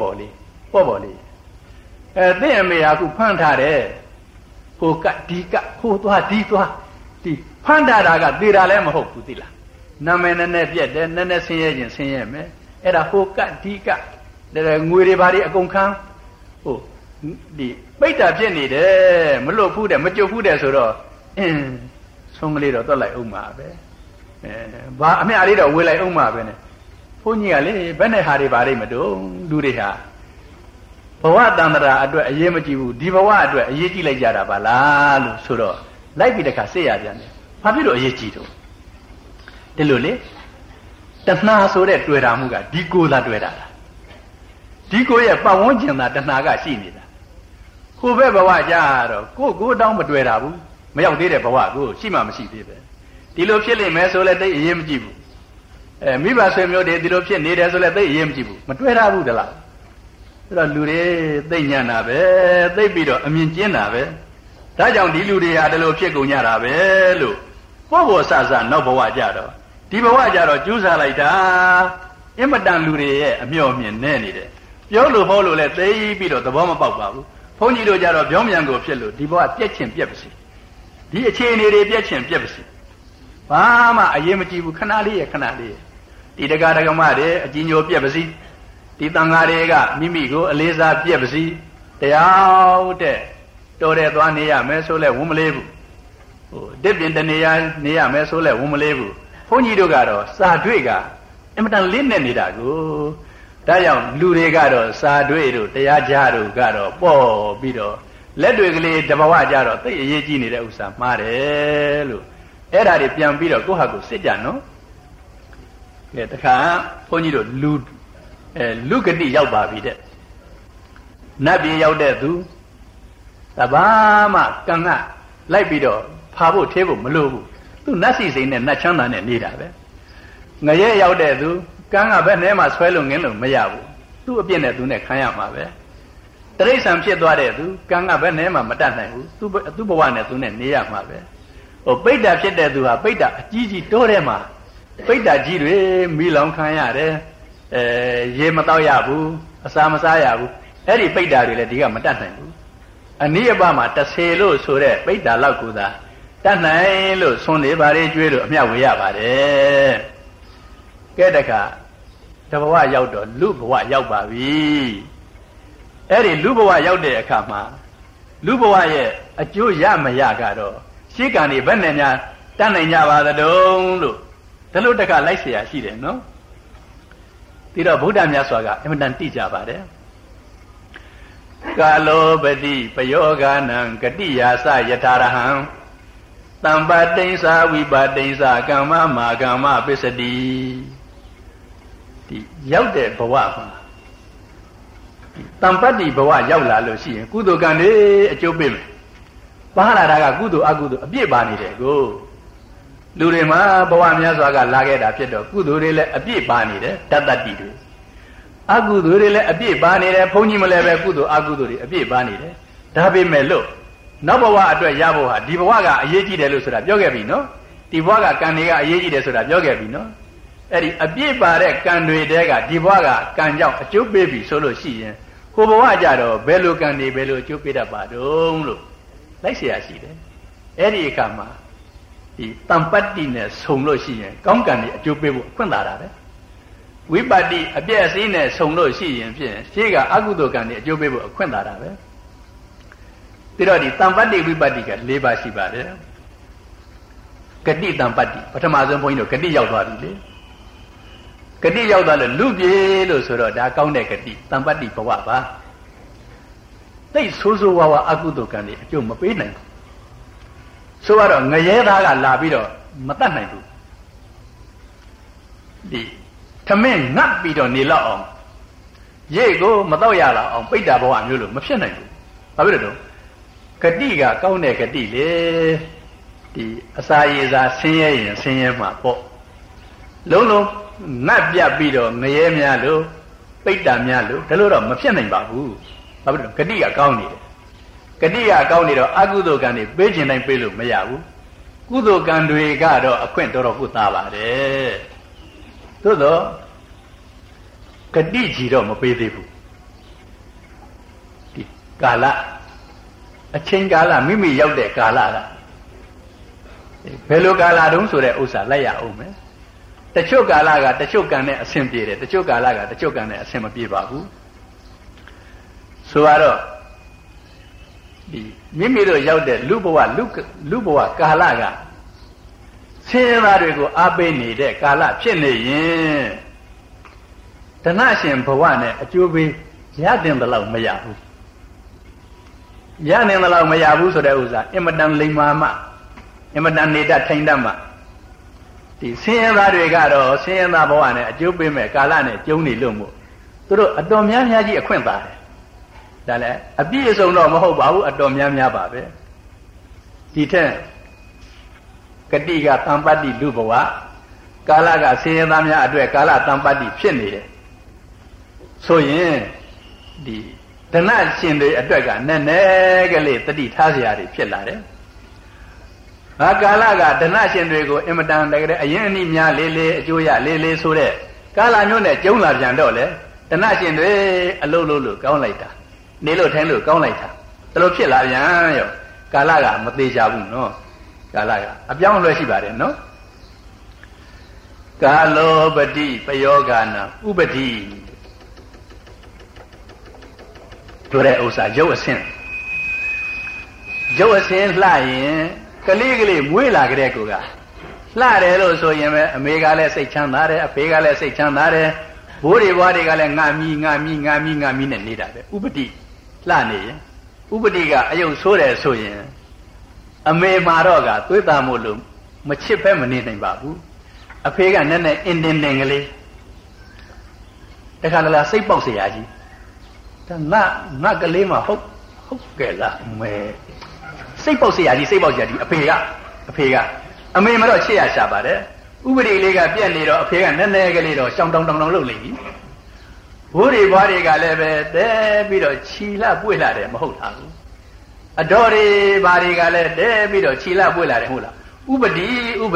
တဲ့အမေဟာခုဖမ်းထားတယ်ဟိုကဒီကဟိုသွားဒီဖမ်းထားတာကသေတာလည်းမဟုတ်ဘူးသိလားနာမည်နဲ့ပြက်တယ်နည်းနည်းဆင်းရဲခြင်းဆင်းရဲမယ်အဲ့ဒါဟိုကဒီကငွေတွေဘာတွေအကုန်ခံဟိုဒီပိတ္တာဖြစ်နေတယ်မလွတ်ဘူးတဲ့မကြုတ်ဘူးတဲ့ဆိုတော့ဆုံးကလေးတော့တွက်လိုက်အောင်ပါပဲဘာအမြလေးတော့ဝေလိုက်အောင်ပါပဲနဲ့ဘုန်းကြီးကလေဘယ်နဲ့ဟာတွေဘာတွေမတုံးလူတွေဟာဘဝတန္တရာအတွက်အရေးမကြည့်ဘူးဒီဘဝအတွက်အရေးကြည့်လိုက်ကြတာပါလားလို့ဆိုတော့လိုက်ပြီးတခါစိတ်ရပြန်တယ်ဘာဖြစ်လို့အရေးကြီးတော့ဒီလိုလေတဏှာဆိုတဲ့တွေ့တာမှုကဒီကိုသာတွေ့တာဒီကိုရဲ့ပတ်ဝန်းကျင်သာတဏှာကရှိနေတာကိုပဲဘဝကြတော့ကိုတောင်းမတွေ့တာဘူးမရောက်သေးတဲ့ဘဝကိုရှိမှမရှိသေးပဲဒီလိုဖြစ်လိမ့်မယ်ဆိုလဲသိအရေးမကြည့်ဘူးမိဘဆွေမျိုးတွေဒီလိုဖြစ်နေတယ်ဆိုလဲသိအရေးမကြည့်ဘူးမတွေ့တာဘူးတလားအဲ့တော့လူတွေသိညံ့တာပဲသိပြီးတော့အမြင်ကျင်းတာပဲဒါကြောင့်ဒီလူတွေဟာဒီလိုဖြစ်ကုန်ကြတာပဲလို့ပေါ်ဆဆနောက်ဘဝကြတော့ဒီဘဝကြတော့ကျူးစားလိုက်တာအင်မတန်လူတွေရဲ့အမြော်မြင်နေနေတယ်ပြောလို့ဟောလို့လဲသိပြီးတော့သဘောမပေါက်ပါဘူးဘုန်းကြီးတို့ကြတော့ပြောမြန်ကိုဖြစ်လို့ဒီဘဝပြက်ချင်ပြက်ပါစေဒီအခြေအနေတွေပြက်ချင်ပြက်ပါစေဘာမှအရေးမကြည့်ဘူးခဏလေးဒီတက္ကရာဓမ္မတွေအကြီးညိုပြက်ပါစေဒီတန်ဃာတွေကမိမိကိုအလေးစားပြက်ပါစေတရားတဲ့တော်တယ်သွားနေရမယ်ဆိုလဲဝန်မလေးဘူးဟိုတစ်ပြင်တနေရနေရမယ်ဆိုလဲဝန်မလေးဘူးဘုန်းကြီးတို့ကတော့စာတွေ့ကအင်မတန်လင်းနေနေတာကိုဒါကြောင့်လူတွေကတော့စာတွေ့တို့တရားကြားတို့ကတော့ပေါ့ပြီးတော့လက်တွေကလေးတဘဝကြတော့သိအရေးကြီးနေတဲ့ဥစ္စာမှားတယ်လို့အဲ့ဒါတွေပြန်ပြီးတော့ကိုယ့်ဟာကိုယ်စစ်ကြနော်ကဲတခါဘုန်းကြီးတို့လူဂတိရောက်ပါပြီတဲ့နတ်ပြည်ရောက်တဲ့သူတဘာမှကံကလိုက်ပြီးတော့ဖာဖို့ထဲဖို့မလိုဘူးသူနတ်စီစိန်နဲ့နတ်ချမ်းသာနဲ့နေတာပဲငရဲရောက်တဲ့သူကံကဘယ်နဲ့မှဆွဲလို့ငင်းလို့မရဘူးသူ့အပြစ်နဲ့သူနဲ့ခံရမှာပဲတိရစ္ဆာန်ဖြစ်သွားတဲ့သူကံကဘယ်နဲ့မှမတတ်နိုင်ဘူးသူ့ဘဝနဲ့သူနဲ့နေရမှာပဲဟိုပိဋ္ဌာဖြစ်တဲ့သူဟာပိဋ္ဌာအကြီးကြီးတိုးထဲမှာပိဋ္ဌာကြီးတွေမိလောင်ခံရတယ်ရေမတော့ရဘူးအစာမစားရဘူးအဲ့ဒီပိဋ္ဌာတွေလည်းဒီကမတတ်နိုင်ဘူးအနိယပမှာ30လို့ဆိုတဲ့ပိဋ္ဌာလောက်ကူသာတတ်နိုင်လို့ဆွန်နေပါလေကျွေးလို့အမြတ်ဝေရပါတယ်ကဲတခါတဘဝရောက်တော့လူဘဝရောက်ပါပြီအဲ့ဒီလူဘဝရောက်တဲ့အခါမှာလူဘဝရဲ့အကျိုးရမရကတော့ရှေးကံတွေဘယ်နဲ့များတတ်နိုင်ကြပါသတုံးလို့ဒါလို့တခါလိုက်เสียရှိတယ်နော်ပြီးတော့ဗုဒ္ဓမြတ်စွာကအင်မတန်တိကြပါတယ်ကာလောပတိပယောဂာနံဂတိယာစယထာရဟံတမ္ပတိဉ္စာဝိပတိဉ္စာကမ္မမာကမ္မပစ္စတိဒီရောက်တဲ့ဘဝမှာတမ္ပတ္တိဘဝရောက်လာလို့ရှိရင်ကုသိုလ်ကံတွေအကျိုးပေးမယ်ပါလာတာကကုသိုလ်အကုသိုလ်အပြည့်ပါနေတယ်ကိုလူတွေမှာဘဝများစွာကလာခဲ့တာဖြစ်တော့ကုသိုလ်တွေလည်းအပြည့်ပါနေတယ်တတ္တတိတွေအကုသိုလ်တွေလည်းအပြည့်ပါနေတယ်ဘုန်းကြီးမလည်းပဲကုသိုလ်အကုသိုလ်တွေအပြည့်ပါနေတယ်ဒါပေမဲ့လို့နောက်ဘဝအတွက်ရဖို့ဟာဒီဘဝကအရေးကြီးတယ်လို့ဆိုတာပြောခဲ့ပြီနော်ဒီဘဝကကံတွေကအရေးကြီးတယ်ဆိုတာပြောခဲ့ပြီနော်အဲ့ဒီအပြည့်ပါတဲ့ကံတွေတဲကဒီဘဝကကံကြောင့်အကျိုးပေးပြီဆိုလို့ရှိရင်ဟိုဘဝကြတော့ဘယ်လိုကံတွေဘယ်လိုအကျိုးပေးတတ်ပါတုံးလို့လိုက်เสียရှိတယ်အဲ့ဒီအခါမှာဒီတမ္ပတ္တိနဲ့ဆုံလို့ရှိရင်ကောင်းကံတွေအကျိုးပေးဖို့အခွင့်သာတာပဲဝိပတ္တိအပြည့်အစည်းနဲ့ဆုံလို့ရှိရင်ဖြင့်ရှေ့ကအကုသိုလ်ကံတွေအကျိုးပေးဖို့အခွင့်သာတာပဲပြီးတော့ဒီတံပတ္တိဝိပတ္တိက၄ပါးရှိပါတယ်ဂတိတံပတ္တိပထမဆုံးဘုန်းကြီးတို့ဂတိရောက်သွားပြီလေဂတိရောက်သွားလို့လူပြေလို့ဆိုတော့ဒါကောင်းတဲ့ဂတိတံပတ္တိဘဝပါသိဆိုးဆိုးဝါးဝါအကုသိုလ်ကံတွေအကျိုးမပေးနိုင်ဘူးဆိုတော့ငရဲသားကလာပြီးတော့မတတ်နိုင်ဘူးဒီထမင်းငတ်ပြီးတော့နေလောက်အောင်ရိတ်ကိုမတော့ရလောက်အောင်ပိဋ္ဌာဘဝမျိုးလို့မဖြစ်နိုင်ဘူးဘာဖြစ်လို့ဂတိကကောင်းတဲ့ဂတိလေဒီအစာရည်စာဆင်းရဲရင်ဆင်းရဲမှာပေါ့လုံးလုံးငတ်ပြတ်ပြီးတော့ငရဲများလို့ပိဋ္ဌာများလို့ဒါလို့တော့မဖြစ်နိုင်ပါဘူးဘာဖြစ်လို့ဂတိကကောင်းနေတယ်ဂတိကကောင်းနေတော့အကုသိုလ်ကံတွေပေးခြင်းတိုင်းပေးလို့မရဘူးကုသိုလ်ကံတွေကတော့အခွင့်တော်တော်ကိုသားပါတယ်သို့တော့ဂတိကြီးတော့မပေးသေးဘူးဒီကာလအချိန်ကာလမိမိရောက်တဲ့ကာလကဘယ်လိုကာလတုန်းဆိုတဲ့ဥစ္စာလိုက်ရအောင်မယ်တချို့ကာလကတချို့ကံနဲ့အဆင်ပြေတယ်တချို့ကာလကတချို့ကံနဲ့အဆင်မပြေပါဘူးဆိုတော့ဒီမိမိတို့ရောက်တဲ့လူဘဝကာလကဆင်းရဲသားတွေကိုအားပေးနေတဲ့ကာလဖြစ်နေရင်တဏှရှင်ဘဝနဲ့အကျိုးပေးရတဲ့ဘလောက်မရဘူးရနိုင်ဘလောက်မရဘူးဆိုတဲ့ဥစ္စာအင်မတန်လိမ္မာမှအင်မတန်နေတတ်ထိုင်တတ်မှဒီဆင်းရဲသားတွေကတော့ဆင်းရဲသားဘဝနဲ့အကျိုးပေးမဲ့ကာလနဲ့ကျုံနေလို့မို့သူတို့အတော်များများကြီးအခွင့်ပါတယ်ဒါလည်းအပြည့်အစုံတော့မဟုတ်ပါဘူးအတော်များများပါပဲဒီထက်ဂတိကတံပတ္တိလူဘဝကာလကဆင်းရဲသားများအတွက်ကာလတံပတ္တိဖြစ်နေတယ်ဆိုရင်ဒီဓနရှင်တွေအတွက်ကနည်းနည်းကလေးတတိထားเสียတွေဖြစ်လာတယ်။ဟာကာလကဓနရှင်တွေကိုအင်မတန်တကယ်အရင်အနည်းများလေးလေးအကျိုးရလေးလေးဆိုတဲ့ကာလမျိုးနဲ့ကျုံလာပြန်တော့လေဓနရှင်တွေအလုံးလုံးလို့ကောင်းလိုက်တာနေလို့ထိုင်လို့ကောင်းလိုက်တာဒါလိုဖြစ်လာပြန်ရောကာလကမသေးကြဘူးနော်ကာလကအပြောင်းအလဲရှိပါတယ်နော်ကာလောပတိပယောဂာနာဥပတိတို့တဲ့ဥစ္စာရုပ်အဆင်းလှရင်ကလေးကလေးမွေးလာကြတဲ့ကိုကလှတယ်လို့ဆိုရင်ပဲအမေကလည်းစိတ်ချမ်းသာတယ်အဖေကလည်းစိတ်ချမ်းသာတယ်ဘိုးတွေဘွားတွေကလည်းငါမီနဲ့နေတာပဲဥပတိလှနေရင်ဥပတိကအယုတ်ဆိုးတယ်ဆိုရင်အမေမာတော့ကသွေးသားမို့လို့မချစ်ပဲမနေနိုင်ပါဘူးအဖေကနည်းနည်းအင်းတင်းကလေးတခါတလားစိတ်ပေါက်เสียကြီးဒါငါကလေးမှဟုတ်ကဲ့လားမဲစိတ်ပေါက်เสียကြီးအဖေကအမေမတော့ချစ်ရရှာပါတယ်ဥပဒေလေးကပြက်နေတော့အဖေကနည်းနည်းကလေးတော့ရှောင်းတောင်းလုပ်လိမ့်ပြီဘိုးတွေဘွားတွေကလည်းပဲတဲပြီးတော့ခြီလှပွေ့လာတယ်မဟုတ်လားအတော်တွေဘာတွေကလည်းတဲပြီးတော့ခြီလှပွေ့လာတယ်ဟုတ်လားဥပတိ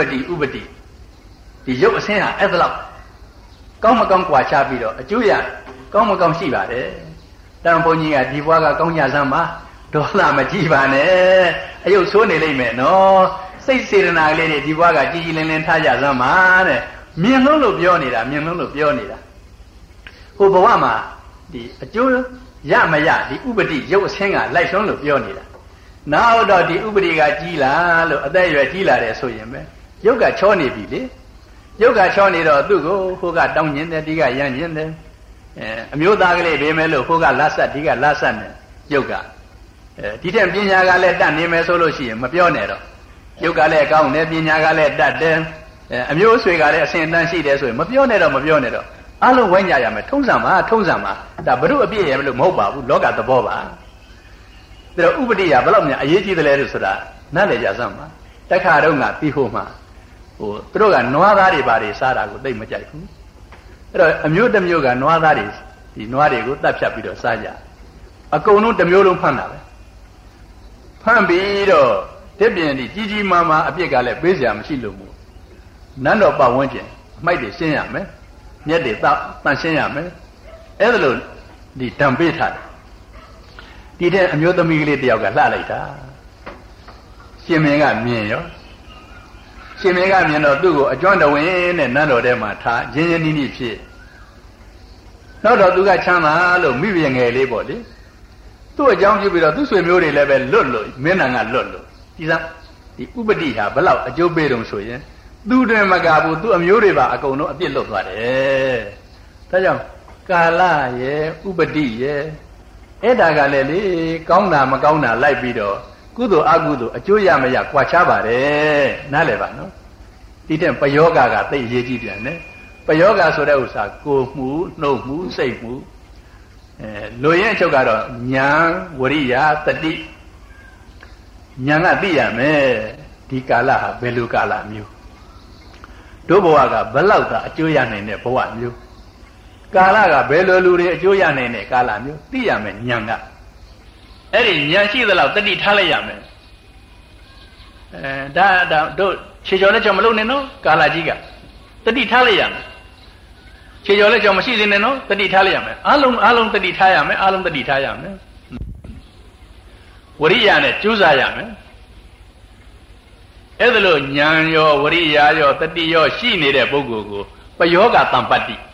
ဒီရုပ်အဆင်းဟာအဲ့ဒါလောက်ကောင်းမကောင်းကွာချပြီးတော့အကျိုးရကောင်းမကောင်းရှိပါတယ်တန်ဘုန်းကြီးကဒီဘွားကကောင်းကြစမ်းပါဒေါသမကြည့်ပါနဲ့အယုတ်ဆိုးနေလိမ့်မယ်နော်စိတ်စေတနာကလေးတွေဒီဘွားကကြည်ကြည်လင်းလင်းထားကြစမ်းပါတဲ့မြင်လုံးလို့ပြောနေတာဟိုဘဝမှာဒီအကျိုးရမရဒီဥပတိရုပ်အဆင်းကလိုက်ဆုံးလို့ပြောနေတာနောက်တော့ဒီဥပတိကကြီးလာလို့အသက်အရွယ်ကြီးလာတယ်ဆိုရင်ပဲရုပ်ကချောနေပြီလေရုပ်ကချောနေတော့သူ့ကိုဟိုကတောင်းညင်းတယ်ဒီကရမ်းညင်းတယ်အမျိုးသားကလေးဘေးမဲ့လို့ဟိုကလက်ဆက်ဒီကလက်ဆက်နဲ့ရုပ်ကဒီတဲ့ပညာကလည်းတတ်နေမယ်ဆိုလို့ရှိရင်မပြောနဲ့တော့ရုပ်ကလည်းကောင်းတယ်ပညာကလည်းတတ်တယ်အမျိုးအဆွေကလည်းအစဉ်အတန်းရှိတယ်ဆိုရင်မပြောနဲ့တော့အလုံးဝိုင်းကြရမယ်ထုံးစံမှာဒါဘုရုအပြည့်ရမလို့မဟုတ်ပါဘူးလောကသဘောပါဒါတော့ဥပတိယဘယ်လောက်များအရေးကြီးတယ်လဲလို့ဆိုတာနားလည်ကြစမ်းပါတခါတော့ငါပြီးဟိုမှာသူတို့ကနွားသားတွေဘာတွေစားတာကိုသိမကြိုက်ဘူးအဲ့တော့အမျိုးတစ်မျိုးကနွားသားတွေဒီနွားတွေကိုတတ်ဖြတ်ပြီးတော့စားကြအကုန်လုံးတစ်မျိုးလုံးဖမ်းတာပဲဖမ်းပြီးတော့တစ်ပြင်ဒီကြီးမားမားအပြစ်ကလည်းပေးစရာမရှိလို့မို့နန်းတော်ပတ်ဝန်းကျင်အမိုက်တွေရှင်းရမယ်မြက်တွေတန့်ရှင်းရမယ်အဲ့ဒါလို့ဒီတံပေးထားတယ်ဒီတဲ့အမျိုးသမီးကလေးတယောက်ကလှလိုက်တာရှင်မင်းကမြင်တော့သူ့ကိုအကျွမ်းတော်ဝင်နဲ့နန်းတော်ထဲမှာထားရင်းနှီးဖြစ်နောက်တော့သူကချမ်းသာလို့မိဘငယ်လေးပေါ့လေသူ့အကြောင်းပြုပြီးတော့သူ့ဆွေမျိုးတွေလည်းပဲလွတ်လို့မင်းနာကလွတ်လို့ဒီစားဒီဥပတိဟာဘလောက်အကျိုးပေးတုံဆိုရင်သူတွင်မကဘူးသူ့အမျိုးတွေပါအကုန်လုံးအပြစ်လွတ်သွားတယ်ဒါကြောင့်ကာလရဲ့ဥပတိရဲ့အဲ့ဒါကလည်းလေကောင်းတာမကောင်းတာလိုက်ပြီးတော့ကုသိုလ်အကုသိုလ်အကျိုးရမရကွာခြားပါတယ်နားလည်ပါနော်ဒီတဲ့ပယောဂကသိအရေးကြီးပြန်တယ်ပယောဂဆိုတဲ့ဥစ္စာကိုယ်မှုနှုတ်မှုစိတ်မှုလူရဲ့အချုပ်ကတော့ဉာဏ်ဝရိယတတိဉာဏ်ကသိရမယ်ဒီကာလဟာဘယ်လိုကာလမျိုးတို့ဘဝကဘလောက်သာအကျိုးရနိုင်တဲ့ဘဝမျိုးကာလကဘယ်လိုလူတွေအကျိုးရနိုင်တဲ့ကာလမျိုးသိရမယ်ဉာဏ်ကအဲ့ဒီဉာဏ်ရှိသလောက်တတိထားလိုက်ရမယ်ဒါတို့ခြေကျော်လက်ကျော်မလုပ်နဲ့နော်ကာလကြီးကတတိထားလိုက်ရမယ်ခြေကျော်လက်ကျော်မရှိစေနဲ့နော်တတိထားလိုက်ရမယ်အလုံးတတိထားရမယ်အလုံးတတိထားရမယ်ဝရိယနဲ့ကြိုးစားရမယ်အဲ့ဒါလို့ဉာဏ်ရောဝရိယရောတတိရောရှိနေတဲ့ပုဂ္ဂိုလ်ကိုပယောဂတံပတ္တိ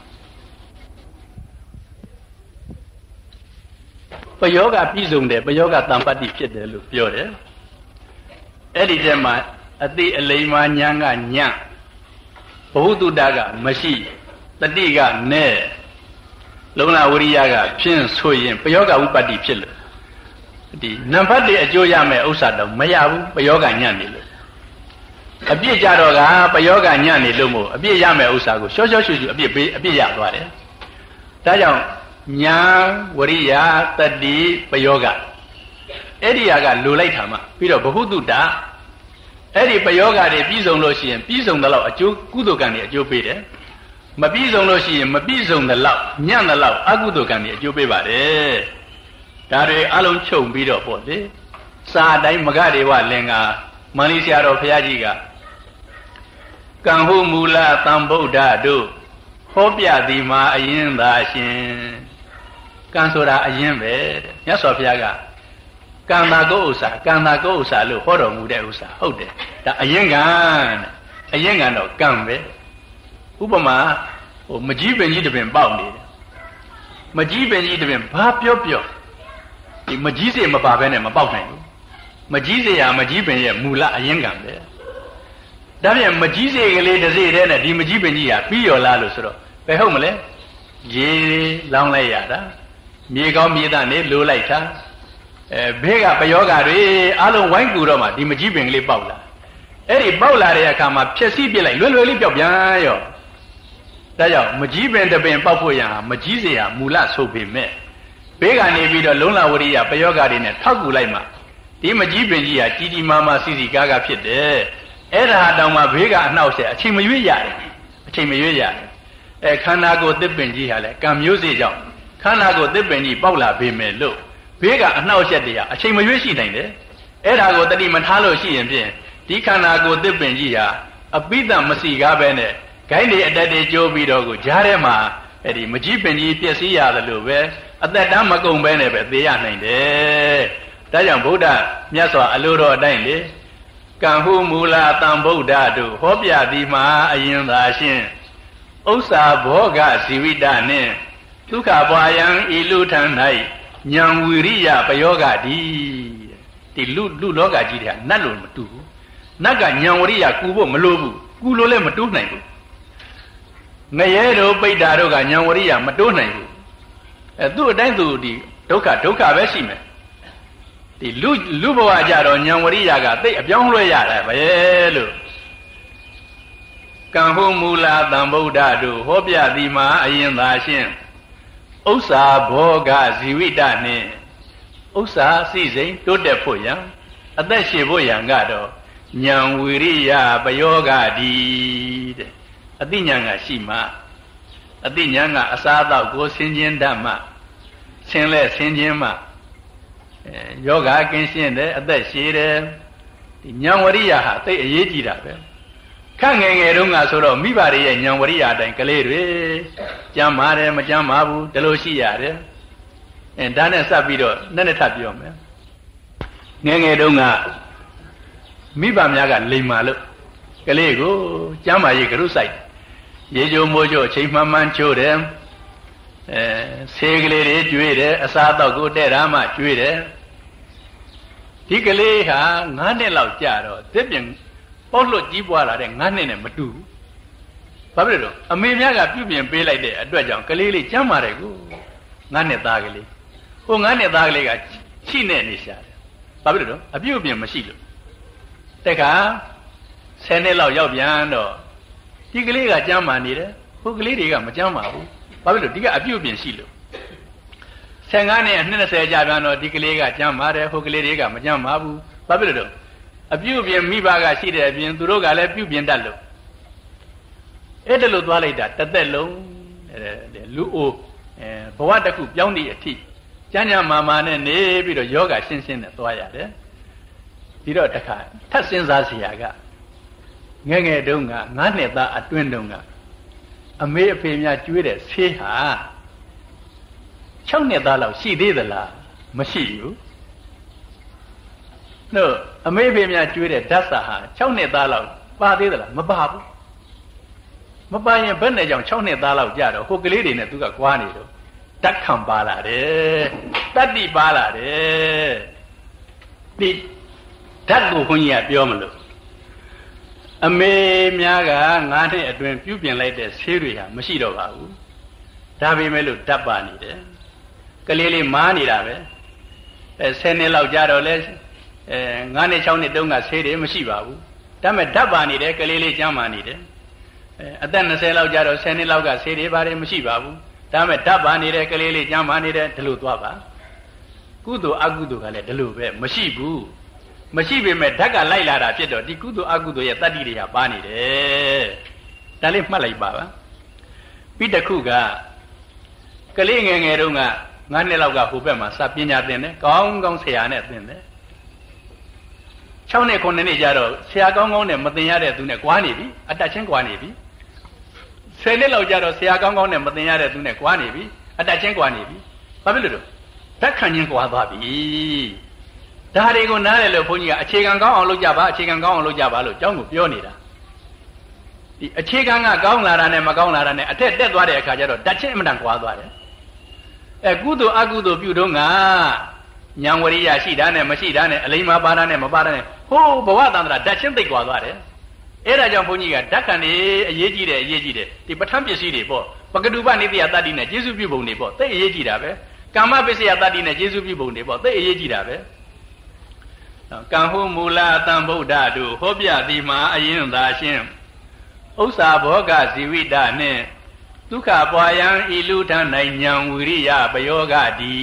ပယောဂပြည့်စုံတယ်ပယောဂတံပတ္တိဖြစ်တယ်လို့ပြောတယ်အဲ့ဒီထဲမှာအတိအလိမ္မာဉာဏ်ကညံ့ဘဝတုတ္တကမရှိတတိကနဲ့လုံလဝရိယကဖြင့်ဆိုရင်ပယောဂဥပတ္တိဖြစ်လို့ဒီနံပါတ်1အကျိုးရမယ်ဥစ္စာတော့မရဘူးပယောဂညံ့နေလို့အပြစ်ကြတော့ကပယောဂညံ့နေလို့မို့အပြစ်ရမယ်ဥစ္စာကိုရှော့ရှော့ရှုရှုအပြစ်ရသွားတယ်ဒါကြောင့်ဉာဏ်ဝရိယတတိပယောဂအဲ့ဒီဟာကလိုလိုက်တာမှပြီးတော့ဘဟုတုတ္တအဲ့ဒီပယောဂတွေပြီးဆုံးလို့ရှိရင်ပြီးဆုံးတဲ့လောက်အကျိုးကုသိုလ်ကံတွေအကျိုးပေးတယ်မပြီးဆုံးလို့ရှိရင်မပြီးဆုံးတဲ့လောက်ညံ့တဲ့လောက်အကုသိုလ်ကံတွေအကျိုးပေးပါတယ်ဒါတွေအလုံးချုပ်ပြီးတော့ပေါ့လေစာတိုင်းမဂဒေဝလင်္ကာမန္လိဆရာတော်ဘုရားကြီးကကံဟုမူလသံဗုဒ္ဓတို့ဟောပြသည်မှာအရင်သာရှင်ကံဆိုတာအရင်ပဲတဲ့မြတ်စွာဘုရားကကံတာကိုဥစ္စာကံတာကိုဥစ္စာလို့ဟောတော်မူတဲ့ဥစ္စာဟုတ်တယ်ဒါအရင်ကံတဲ့အရင်ကတော့ကံပဲဥပမာမကြီးပင်ကြီးတပင်ပေါက်နေတယ်မကြီးပင်ကြီးတပင်ဘာပြောဒီမကြီးစေမပါဘဲနဲ့မပေါက်နိုင်ဘူးမကြီးစေရမကြီးပင်ရဲ့မူလအရင်ကံပဲဒါပြန်မကြီးစေကလေးတစ်စေတည်းနဲ့ဒီမကြီးပင်ကြီးကပြီးရောလားလို့ဆိုတော့ဘယ်ဟုတ်မလဲရေလောင်းလိုက်ရတာမြေကောင်းမြေသားနေလိုလိုက်တာဘေးကပယောဂတွေအလုံးဝိုင်းကူတော့မှဒီမကြီးပင်ကလေးပေါက်လာအဲ့ဒီပေါက်လာတဲ့အခါမှာဖြက်စီးပြလိုက်လွယ်လွယ်လေးပြောက်ပြန်ရောဒါကြောင့်မကြီးပင်တပင်ပေါက်ဖို့ရဟာမကြီးစေရမူလဆိုပေမဲ့ဘေးကနေပြီးတော့လုံလဝရိယပယောဂတွေနဲ့ထောက်ကူလိုက်မှဒီမကြီးပင်ကြီးဟာကြီးကြီးမားမားစီစီကားကားဖြစ်တယ်အဲ့ဒါတောင်မှဘေးကအနှောက်အယှက်အချိန်မရွေ့ရတယ်အချိန်မရွေ့ရတယ်ခန္ဓာကိုယ်သစ်ပင်ကြီးဟာလည်းကံမျိုးစေ့ကြောင့်ခန္ဓာကိုယ်သစ်ပင်ကြီးပေါက်လာပေမဲ့လို့ဘေးကအနှောက်အယှက်တွေဟာအချိန်မရွေ့ရှိနိုင်တယ်အဲ့ဒါကိုတတိမထားလို့ရှိရင်ဖြင့်ဒီခန္ဓာကိုယ်သစ်ပင်ကြီးဟာအပိဓာမစီကားပဲနဲ့ဂိုင်းတွေအတက်တွေကျိုးပြီးတော့ကိုကြားထဲမှာအဲ့ဒီမကြီးပင်ကြီးပျက်စီးရတယ်လို့ပဲအသက်တမ်းမကုန်ပဲနဲ့ပဲသေရနိုင်တယ်ဒါကြောင့်ဗုဒ္ဓမြတ်စွာအလိုတော်အတိုင်းလေကံဟုမူလသံဗုဒ္ဓတို့ဟောပြသည်မှာအရင်သာရှင်းဥစ္စာဘောဂဇီဝိတနှင့်ဒုက္ခဘွာယံဤလူထံ၌ဉာဏ်ဝိရိယပယောဂတိဒီလူလောကကြီးတွေကနတ်လို့မတူဘူးနတ်ကဉာဏ်ဝရိယကူဖို့မလိုဘူးကူလို့လည်းမတိုးနိုင်ဘူးငရဲတို့ပိဋ္ဌာတို့ကဉာဏ်ဝရိယမတိုးနိုင်ဘူးသူ့အတိုင်းသူဒီဒုက္ခပဲရှိမယ်ဒီလူဘဝကြတော့ဉာဏ်ဝရိယကသိအပြောင်းလဲရတယ်ပဲလို့ကံဟုမူလသံဗုဒ္ဓတို့ဟောပြသည်မှာအရင်သာရှင်းဥစ္စာဘောဂဇီဝိတနှင့်ဥစ္စာစိစိမ်တိုးတက်ဖို့ရန်အသက်ရှည်ဖို့ရန်ကတော့ဉာဏ်ဝိရိယပယောဂတိတဲ့အသိဉာဏ်ကရှိမှအသိဉာဏ်ကအစားအသောက်ကိုဆင်းခြင်းတတ်မှဆင်းလဲဆင်းခြင်းမှယောဂကင်းရှင်းတယ်အသက်ရှည်တယ်ဒီဉာဏ်ဝရိယဟာသိအရေးကြီးတာပဲခန့်ငယ်ငယ်တုန်းကဆိုတော့မိဘတွေရဲ့ဉာဏ်ဝရိယအတိုင်းကလေးတွေကြမ်းပါတယ်မကြမ်းပါဘူးဒီလိုရှိရတယ်ဒါနဲ့စပ်ပြီးတော့နဲ့ထပ်ပြောမယ်ငယ်ငယ်တုန်းကမိဘများကလိမ်မာလို့ကလေးကိုကျမ်းမာရေးကရုစိုက်ရေချိုမိုးချိုအချိန်မှန်မှန်ချိုးတယ်ဆေးကလေးတွေကျွေးတယ်အစားအသောက်ကိုတဲ့ရမှကျွေးတယ်ဒီကလေးဟာ9နှစ်လောက်ကြာတော့တစ်ပြင်ပေါက်လွတ်ကြီးပွားလာတဲ့9နှစ်နဲ့မတူဘူးဘာဖြစ်လို့အမေများကပြုပြင်ပေးလိုက်တဲ့အတွက်ကြောင့်ကလေးလေးကျမ်းပါတယ်ကို9နှစ်သားကလေးဟို9နှစ်သားကလေးကချိနဲ့နေရှာတယ်ဘာဖြစ်လို့အပြုပြင်မရှိလို့တက်ခါ10နှစ်လောက်ရောက်ပြန်တော့ဒီကလေးကကျမ်းမာနေတယ်ဟိုကလေးတွေကမကျမ်းမာဘူးဘာဖြစ်လို့ဒီကအပြုပြင်ရှိလို့15နှစ်20ကြာပြန်တော့ဒီကလေးကကျမ်းမာတယ်ဟိုကလေးတွေကမကျမ်းမာဘူးဘာဖြစ်လို့အပြုပြင်မိဘကရှိတဲ့အပြင်သူတို့ကလည်းပြုပြင်တတ်လို့အဲ့ဒါလို့သွားလိုက်တာတစ်သက်လုံးလူအိုဘဝတစ်ခုပြောင်းသည့်အထိကျမ်းကျမ်းမာမာနဲ့နေပြီးတော့ယောဂရှင်းရှင်းနဲ့သွားရတယ်ပြီးတော့တခါထပ်စဉ်းစားเสียကငယ်ငယ်တုန်းက9နှစ်သားအတွင်းတုန်းကအမေအဖေများကျွေးတဲ့ဆေးဟာ6နှစ်သားလောက်ရှိသေးသလားမရှိဘူးတို့အမေအဖေများကျွေးတဲ့ဓာတ်စာဟာ6နှစ်သားလောက်ပါသေးသလားမပါဘူးမပါရင်ဘယ်နဲ့ကြောင့်6နှစ်သားလောက်ကြာတော့ဟိုကလေးတွေနဲ့သူကကွာနေတော့ဓာတ်ခံပါလာတယ်တတ္တိပါလာတယ်ဒီဓာတ်ကိုခွန်ကြီးကပြောမလို့အမေများက9နှစ်အတွင်းပြုပြင်လိုက်တဲ့ဆေးတွေဟာမရှိတော့ပါဘူးဒါပေမဲ့လို့ဓာတ်ပါနေတယ်ကလေးလေးမားနေတာပဲ10နှစ်လောက်ကြာတော့လဲ9နှစ်6နှစ်တုန်းကဆေးတွေမရှိပါဘူးဒါပေမဲ့ဓာတ်ပါနေတယ်ကလေးလေးကျန်းမာနေတယ်အသက်20လောက်ကြာတော့10နှစ်လောက်ကဆေးတွေပါတယ်မရှိပါဘူးဒါပေမဲ့ဓာတ်ပါနေတယ်ကလေးလေးကျန်းမာနေတယ်ဒီလိုသွားပါကုသိုလ်အကုသိုလ်ကလည်းဒီလိုပဲမရှိဘူးမရှိပေမဲ့ဓာတ်ကလိုက်လာတာဖြစ်တော့ဒီကုသိုလ်အကုသိုလ်ရဲ့တတ္တိတွေကပါနေတယ်ဒါလေးမှတ်လိုက်ပါပြီးတစ်ခုကကလေးငယ်ငယ်တုန်းက9နှစ်လောက်ကဟိုဘက်မှာစာပညာသင်တယ်ကောင်းကောင်းဆရာနဲ့သင်တယ်6နှစ်9နှစ်ကြာတော့ဆရာကောင်းကောင်းနဲ့မသင်ရတဲ့သူနဲ့ကွာနေပြီအတက်ချင်းကွာနေပြီ10နှစ်လောက်ကြာတော့ဆရာကောင်းကောင်းနဲ့မသင်ရတဲ့သူနဲ့ကွာနေပြီအတက်ချင်းကွာနေပြီဘာဖြစ်လို့လဲဓာတ်ခံခြင်းကွာသွားပြီဒါတွေကိုနားလည်လို့ဘုန်းကြီးကအခြေခံကောင်းအောင်လုပ်ကြပါအခြေခံကောင်းအောင်လုပ်ကြပါလို့ကျောင်းကိုပြောနေတာဒီအခြေခံကကောင်းလာတာနဲ့မကောင်းလာတာနဲ့အထက်တက်သွားတဲ့အခါကျတော့ဓာတ်ချင်းအမှန်တန်ကွာသွားတယ်ကုသိုလ်အကုသိုလ်ပြုတော့ကဉာဏ်ဝရိယရှိတာနဲ့မရှိတာနဲ့အလိမ္မာပါတာနဲ့မပါတာနဲ့ဟိုးဘဝတန္တရာဓာတ်ချင်းသိပ်ကွာသွားတယ်အဲ့ဒါကြောင့်ဘုန်းကြီးကဓာတ်ခံနေအရေးကြီးတယ်ဒီပဋ္ဌာန်းပစ္စည်းတွေပေါ့ပကတုပနိတ္တယတတ္တိနဲ့ကျေစုပြုပုံတွေပေါ့သိပ်အရေးကြီးတာပဲကာမပစ္စယတတ္တိနဲ့ကျေစုပြုပုံတွေပေါ့သိပ်အရေးကြီးတာပဲကံဟုမူလအတံဗုဒ္ဓတို့ဟောပြသည်မှာအရင်သာရှင်းဥစ္စာဘောဂဇီဝိတနှင့်ဒုက္ခပွားယံဤလူထနိုင်ဉာဏ်ဝိရိယပယောဂ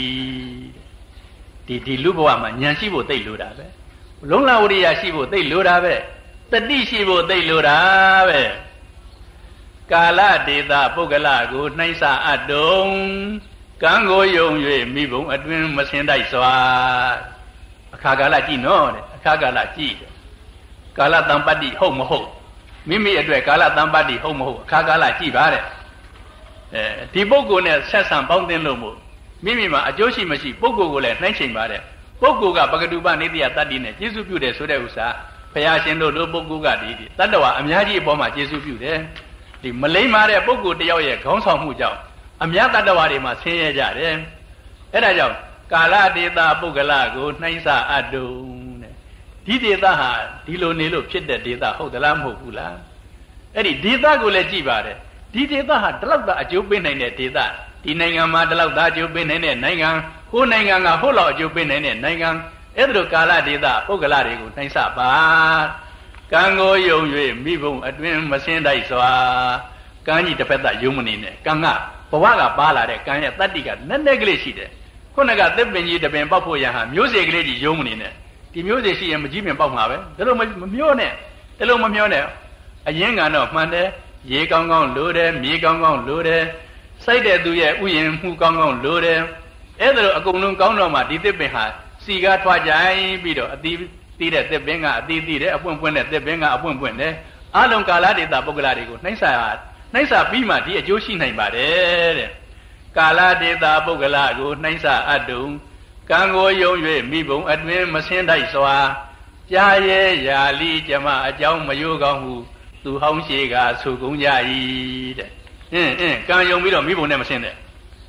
ဒီလူဘဝမှာဉာဏ်ရှိဖို့သိလိုတာပဲလုံးလဝိရိယရှိဖို့သိလိုတာပဲတတိရှိဖို့သိလိုတာပဲကာလဒေသပုဂ္ဂလကိုနှိုင်းစာအပ်တုံကံကိုယုံ၍မိဘုံအတွင်မစင်တိုက်စွာအခါကာလကြည့်နော်တဲ့အခါကာလကြည့်တယ်ကာလတံပတ္တိဟုတ်မဟုတ်မိမိအတွက်ကာလတံပတ္တိဟုတ်မဟုတ်အခါကာလကြည့်ပါတဲ့ဒီပုဂ္ဂိုလ်နဲ့ဆက်ဆံပေါင်းသင်းလို့မို့မိမိမှာအကျိုးရှိမရှိပုဂ္ဂိုလ်ကိုလည်းနှိုင်းချိန်ပါတဲ့ပုဂ္ဂိုလ်ကပကတုပနိတ္တယတတ္တိနဲ့ကျေစုပြုတယ်ဆိုတဲ့ဥစ္စာဘုရားရှင်တို့လိုပုဂ္ဂိုလ်ကဒီတတ္တဝါအများကြီးအပေါ်မှာကျေစုပြုတယ်ဒီမလိမ္မာတဲ့ပုဂ္ဂိုလ်တယောက်ရဲ့ခေါင်းဆောင်မှုကြောင့်အများတတ္တဝါတွေမှာဆင်းရဲကြတယ်အဲ့ဒါကြောင့်ကာလဒေသပုဂ္ဂလကိုနှိုင်းစာအပ်တုံတဲ့ဒီဒေသဟာဒီလိုနေလို့ဖြစ်တဲ့ဒေသဟုတ်သလားမဟုတ်ဘူးလားအဲ့ဒီဒေသကိုလည်းကြည့်ပါတယ်ဒီဒေသဟာဒီလောက်သာအကျိုးပေးနိုင်တဲ့ဒေသဒီနိုင်ငံမှာဒီလောက်သာအကျိုးပေးနိုင်တဲ့နိုင်ငံဟိုနိုင်ငံကဟိုလောက်အကျိုးပေးနိုင်တဲ့နိုင်ငံအဲ့ဒါလိုကာလဒေသပုဂ္ဂလတွေကိုနှိုင်းစာပါကံကိုယုံ၍မိဘုံအတွင်မစင်းတိုက်စွာကံကြီးတစ်ဖက်သက်ယုံမနေနဲ့ကံကဘဝကပါလာတဲ့ကံရဲ့တတ္တိကနည်းနည်းကလေးရှိတယ်ခုနကသစ်ပင်ကြီးတပင်ပေါက်ဖို့ရဟန်းမျိုးစေ့ကလေးကြီးယုံမနေနဲ့ဒီမျိုးစေ့ရှိရင်မကြီးပင်ပေါက်မှာပဲဒါလို့မမျောနဲ့ဒါလို့မမျောနဲ့အရင်ကတော့မှန်တယ်ရေကောင်းကောင်းလိုတယ်မြေကောင်းကောင်းလိုတယ်စိုက်တဲ့သူရဲ့ဥယျာဉ်မှုကောင်းကောင်းလိုတယ်အဲ့ဒါလို့အကုန်လုံးကောင်းတော့မှဒီသစ်ပင်ဟာစီကားထွားကြိုင်ပြီးတော့အသီးသီးတဲ့သစ်ပင်ကအသီးသီးတယ်အပွင့်ပွင့်တဲ့သစ်ပင်ကအပွင့်ပွင့်တယ်အလုံးကာလဒေတာပုဂ္ဂလတွေကိုနှိုင်းစာပြီးမှဒီအကျိုးရှိနိုင်ပါတယ်တဲ့ကာလဒေတာပုဂ္ဂလကိုနှိုင်းစာအပ်တုံကံကိုယုံ၍မိဘုံအတွင်မစင်းတိုက်စွာကြားရဲရာလီကျမအကြောင်းမယိုးကောင်းဟုသူဟောင်းရှိကဆိုကုန်ကြ၏တဲ့ကံယုံပြီးတော့မိဘုံနဲ့မစင်းတဲ့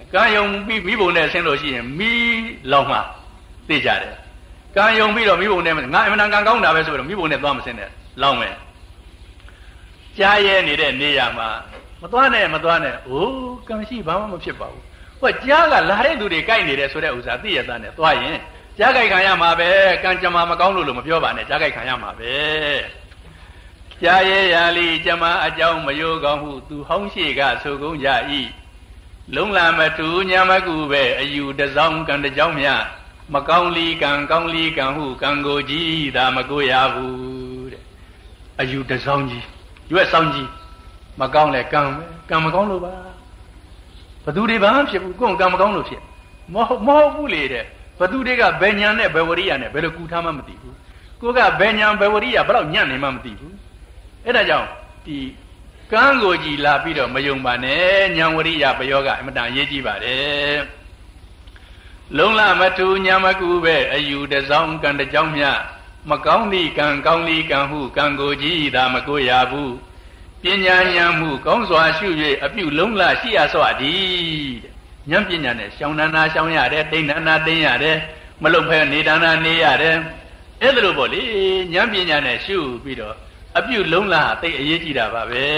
ကံယုံပြီးမိဘုံနဲ့ဆင်းလို့ရှိရင်မိလောင်မှသိကြတယ်ကံယုံပြီးတော့မိဘုံနဲ့ငါအမှန်တန်ကံကောင်းတာပဲဆိုတော့မိဘုံနဲ့သွားမဆင်းနဲ့လောင်မယ်ကြားရဲနေတဲ့နေရာမှာမသွားနဲ့အိုးကံရှိဘာမှမဖြစ်ပါဘူးဟောကြားကလာတဲ့သူတွေကြိုက်နေတယ်ဆိုတဲ့ဥစ္စာသိရသားနဲ့သွားရင်ကြားကြိုက်ခံရမှာပဲကံကြမ္မာမကောင်းလို့မပြောပါနဲ့ကြားကြိုက်ခံရမှာပဲကြားရဲရာလီကြမ္မာအကြောင်းမယိုကောင်းဟုသူဟောင်းရှိကဆိုကုန်ကြ၏လုံးလာမတူညာမကူပဲအယူတစောင်းကံတကြောင်းမြမကောင်းလီကံကောင်းလီကံဟုကံကိုကြီးသာမကိုရဘူးတဲ့အယူတစောင်းကြီးရွက်ဆောင်ကြီးမကောင်းလဲကံမကောင်းလို့ပါဘသူတွေဘာမှဖြစ်ဘူးကိုယ်ကံမကောင်းလို့ဖြစ်မဟုတ်ဘူးလေတဲ့ဘသူတွေကဘယ်ညာနဲ့ဘယ်ဝရိယနဲ့ဘယ်လိုကူထားမှမသိဘူးကိုကဘယ်ညာဘယ်ဝရိယဘယ်တော့ညံ့နေမှမသိဘူးအဲ့ဒါကြောင့်ဒီကံကိုကြည်လာပြီးတော့မယုံပါနဲ့ညာဝရိယပယောကအမတန်ရေးကြည့်ပါတယ်လုံးလာမထူညာမကူပဲအယူတစောင်းကံတကြောင်းမြမကောင်းသည့်ကံကောင်းသည့်ကံဟုကံကိုကြည်သာမကိုရဘူးပညာဉာဏ်မှုကောင်းစွာရှု၍အပြုလုံးလာရှိရစွာသည်ဉာဏ်ပညာနဲ့ရှောင်းနာရှောင်းရတယ်တိဏ္ဍနာသိရတယ်မလုံဖဲနေတာနာနေရတယ်အဲ့ဒါလိုပေါ့လေဉာဏ်ပညာနဲ့ရှုပြီးတော့အပြုလုံးလာသိအရေးကြီးတာပါပဲ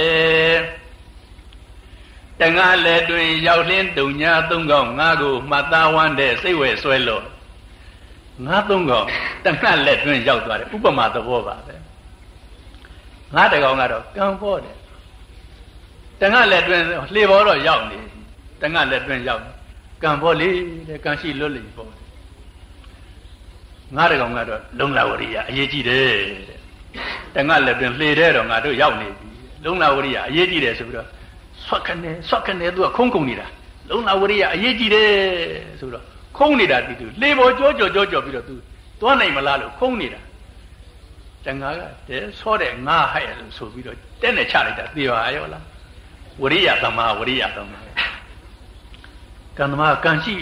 တငါလည်းတွင်ရောက်လင်းတုံညာသုံးကောင်းငါကိုမှတ်သားဝမ်းတဲ့စိတ်ဝဲဆွဲလို့ငါသုံးကောင်းတငါလည်းတွင်ရောက်သွားတယ်ဥပမာသဘောပါပဲငါတကောင်ကတော့ကံပေါ်တယ်တငါလည်းတွင်လှေပေါ်တော့ရောက်နေတငါလည်းတွင်ရောက်ကံပေါ်လေတဲ့ကံရှိလွတ်လိမ့်ပေါ်ငါတကောင်ကတော့လုံလာဝရိယအရေးကြီးတယ်တဲ့တငါလည်းတွင်လှေတဲ့တော့ငါတို့ရောက်နေပြီလုံလာဝရိယအရေးကြီးတယ်ဆိုပြီးတော့ဆွတ်ခနဲ့သူကခုံးနေတာလုံလာဝရိယအရေးကြီးတယ်ဆိုတော့ခုံးနေတာဒီသူလှေပေါ်ကြောပြီးတော့သူသွားနိုင်မလားလို့ခုံးနေတာတငါကတဲဆောတဲ့ငါဟဲ့လို့ဆိုပြီးတော့တဲ့နဲ့ချလိုက်တာသိပါရောလားဝရိယသမားကံသမားကံရှိ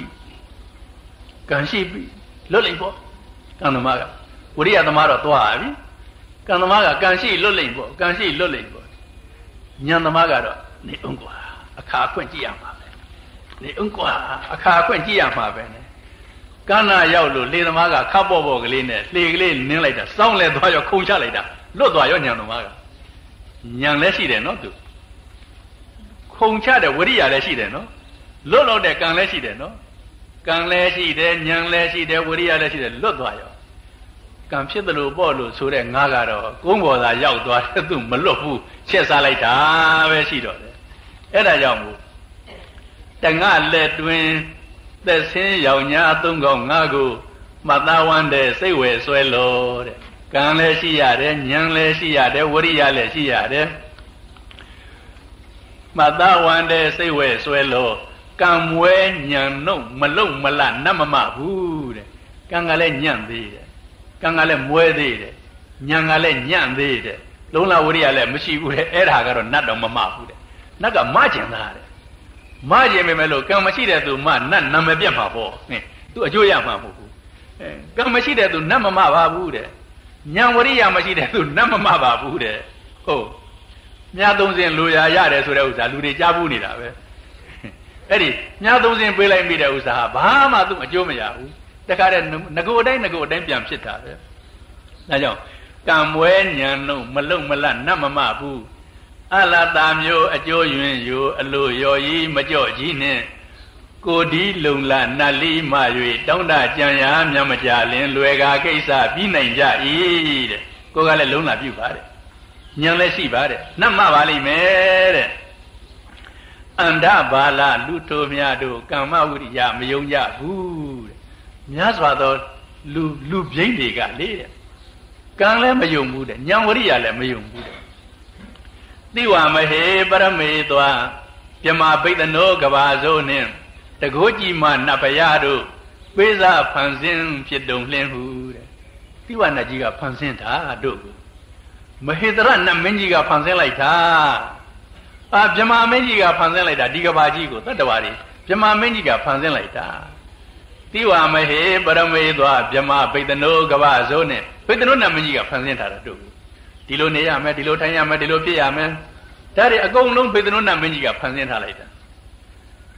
ပြီလွတ်လိမ့်ပေါ့ကံသမားကဝရိယသမားတော့သွားပြီကံသမားကကံရှိလွတ်လိမ့်ပေါ့ဉာဏ်သမားကတော့နေအောင်ကွာအခါအခွင့်ကြည့်ရမှာပဲနေအောင်ကွာအခါအခွင့်ကြည့်ရမှာပဲနဲ့ကန္နာရောက်လို့လေသမားကခပ်ပေါ့ကလေးနဲ့လှေကလေးနင်းလိုက်တာစောင်းလဲသွားရောခုံချလိုက်တာလွတ်သွားရောဉာဏ်သမားကဉာဏ်လည်းရှိတယ်နော်သူခုံချတဲ့ဝရိယလည်းရှိတယ်နော်လွတ်လို့တဲ့ကံလည်းရှိတယ်နော်ကံလည်းရှိတယ်ဉာဏ်လည်းရှိတယ်ဝရိယလည်းရှိတယ်လွတ်သွားရောကံဖြစ်တယ်လို့ပေါ့လို့ဆိုတဲ့ငါကတော့ကုန်းပေါ်သာရောက်သွားတယ်သူမလွတ်ဘူးချက်စားလိုက်တာပဲရှိတော့တယ်အဲ့ဒါကြောင့်မို့တငါလက်တွင်သက်ဆင်းရောင်ညာသုံးကောင်းငါကိုမှတ်သားဝမ်းတဲ့စိတ်ဝဲဆွဲလို့တဲ့ကံလည်းရှိရတယ်ဉာဏ်လည်းရှိရတယ်ဝရိယလည်းရှိရတယ်မှတ်သားဝမ်းတဲ့စိတ်ဝဲဆွဲလို့ကံမွဲဉာဏ်နှုတ်မလုံမလနတ်မမဘူးတဲ့ကံကလည်းညံ့သေးတယ်ကံကလည်းမွဲသေးတယ်ဉာဏ်ကလည်းညံ့သေးတယ်လုံးလာဝရိယလည်းမရှိဘူးတဲ့အဲ့ဒါကတော့နတ်တော့မမဘူးတဲ့နတ်ကမကျင်သားတဲ့မကျင်ပေမဲ့လို့ကံမရှိတဲ့သူမနတ်နာမည်ပြတ်မှာပေါ့ဟင်သူအကျိုးရမှာမဟုတ်ဘူးကံမရှိတဲ့သူနတ်မမပါဘူးတဲ့ဉာဏ်ဝရိယမရှိတဲ့သူနတ်မမပါဘူးတဲ့ဟုတ်မြတ်သုံးစင်လိုရာရတယ်ဆိုတဲ့ဥစ္စာလူတွေကြားဘူးနေတာပဲအဲ့ဒီမြတ်သုံးစင်ပေးလိုက်မိတဲ့ဥစ္စာဟာဘာမှသူ့အကျိုးမရဘူးတခါတည်းငကိုအတိုင်းပြန်ဖြစ်တာပဲဒါကြောင့်ကံမွဲဉာဏ်လုံးမလုံမလတ်နတ်မမဘူးအလတာမျိုးအကျိုးယွင်ယူအလိုရော်ကြီးမကြော့ကြီးနဲ့ကိုဒီလုံလနတ်လီမ၍တောင်းတကြံရာမြတ်မကြလင်လွယ်ကာကိစ္စပြီးနိုင်ကြ၏တဲ့ကိုကလည်းလုံလာပြုပါတဲ့ဉာဏ်လည်းရှိပါတဲ့နတ်မပါလိမ့်မယ်တဲ့အန္တဘာလလူထိုများတို့ကမ္မဝိရိယမယုံကြဘူးတဲ့များစွာသောလူပြိန်းတွေကလေတဲ့ကံလည်းမယုံဘူးတဲ့ဉာဏ်ဝရိယလည်းမယုံဘူးတဲ့သိဝမဟေပရမေသွားပြမဘိသနောကဘာဇိုးနှင့်တကိုးကြီးမနတ်ဘုရားတို့ပေးစားဖန်ဆင်းဖြစ်တုံလင်းဟုတဲ့သိဝနတ်ကြီးကဖန်ဆင်းတာတို့မဟေတရနတ်မင်းကြီးကဖန်ဆင်းလိုက်တာပြမမင်းကြီးကဖန်ဆင်းလိုက်တာဒီကဘာကြီးကိုတတ္တဝါတွေပြမမင်းကြီးကဖန်ဆင်းလိုက်တာသိဝမဟေပရမေသွားပြမဘိသနောကဘာဇိုးနဲ့ဘိသနောနတ်မင်းကြီးကဖန်ဆင်းထားတာတို့ဒီလိုနေရမယ်ဒီလိုထိုင်ရမယ်ဒီလိုဖြစ်ရမယ်ဒါတွေအကုန်လုံးဘိသနောနတ်မင်းကြီးကဖန်ဆင်းထားလိုက်တာတ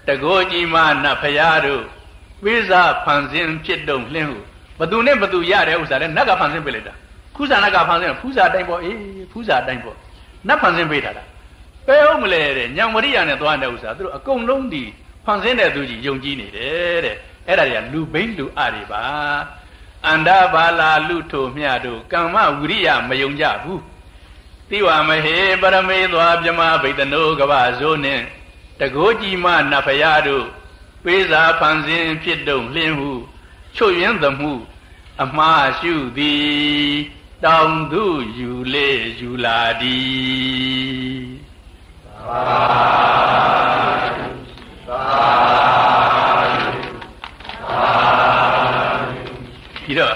ကိုကြီးမနဖရာတို့ပေးစားဖန်ဆင်းဖြစ်တုံလင်းဟုဘသူနဲ့ဘသူရတဲ့ဥစ္စာလဲနတ်ကဖန်ဆင်းပေးလိုက်တာဖူးစာနတ်ကဖန်ဆင်းဖူးစာတိုင်းပေါ့အေးဖူးစာတိုင်းပေါ့နတ်ဖန်ဆင်းပေးထားတာပဲဟုတ်မလဲတဲ့ညံဝရိယနဲ့သွားတဲ့ဥစ္စာသူတို့အကုန်လုံးဒီဖန်ဆင်းတဲ့သူကြီးယုံကြည်နေတယ်တဲ့အဲ့ဒါတွေကလူဘိန်းလူအတွေပါအန္တဘာလာလူထိုမြတို့ကမ္မဝိရိယမယုံကြဘူးတိဝမဟေပရမေသွားမြမဗိတနောကပဇိုးနဲ့တကိုးကြီးမနဖရာတို့ပေးစာဖန်ဆင်းဖြစ်တုံလင်းဟုချွတ်ယင်းသမှုအမှားရှုသည်တောင်သူယူလေယူလာသည်ပြီးတော့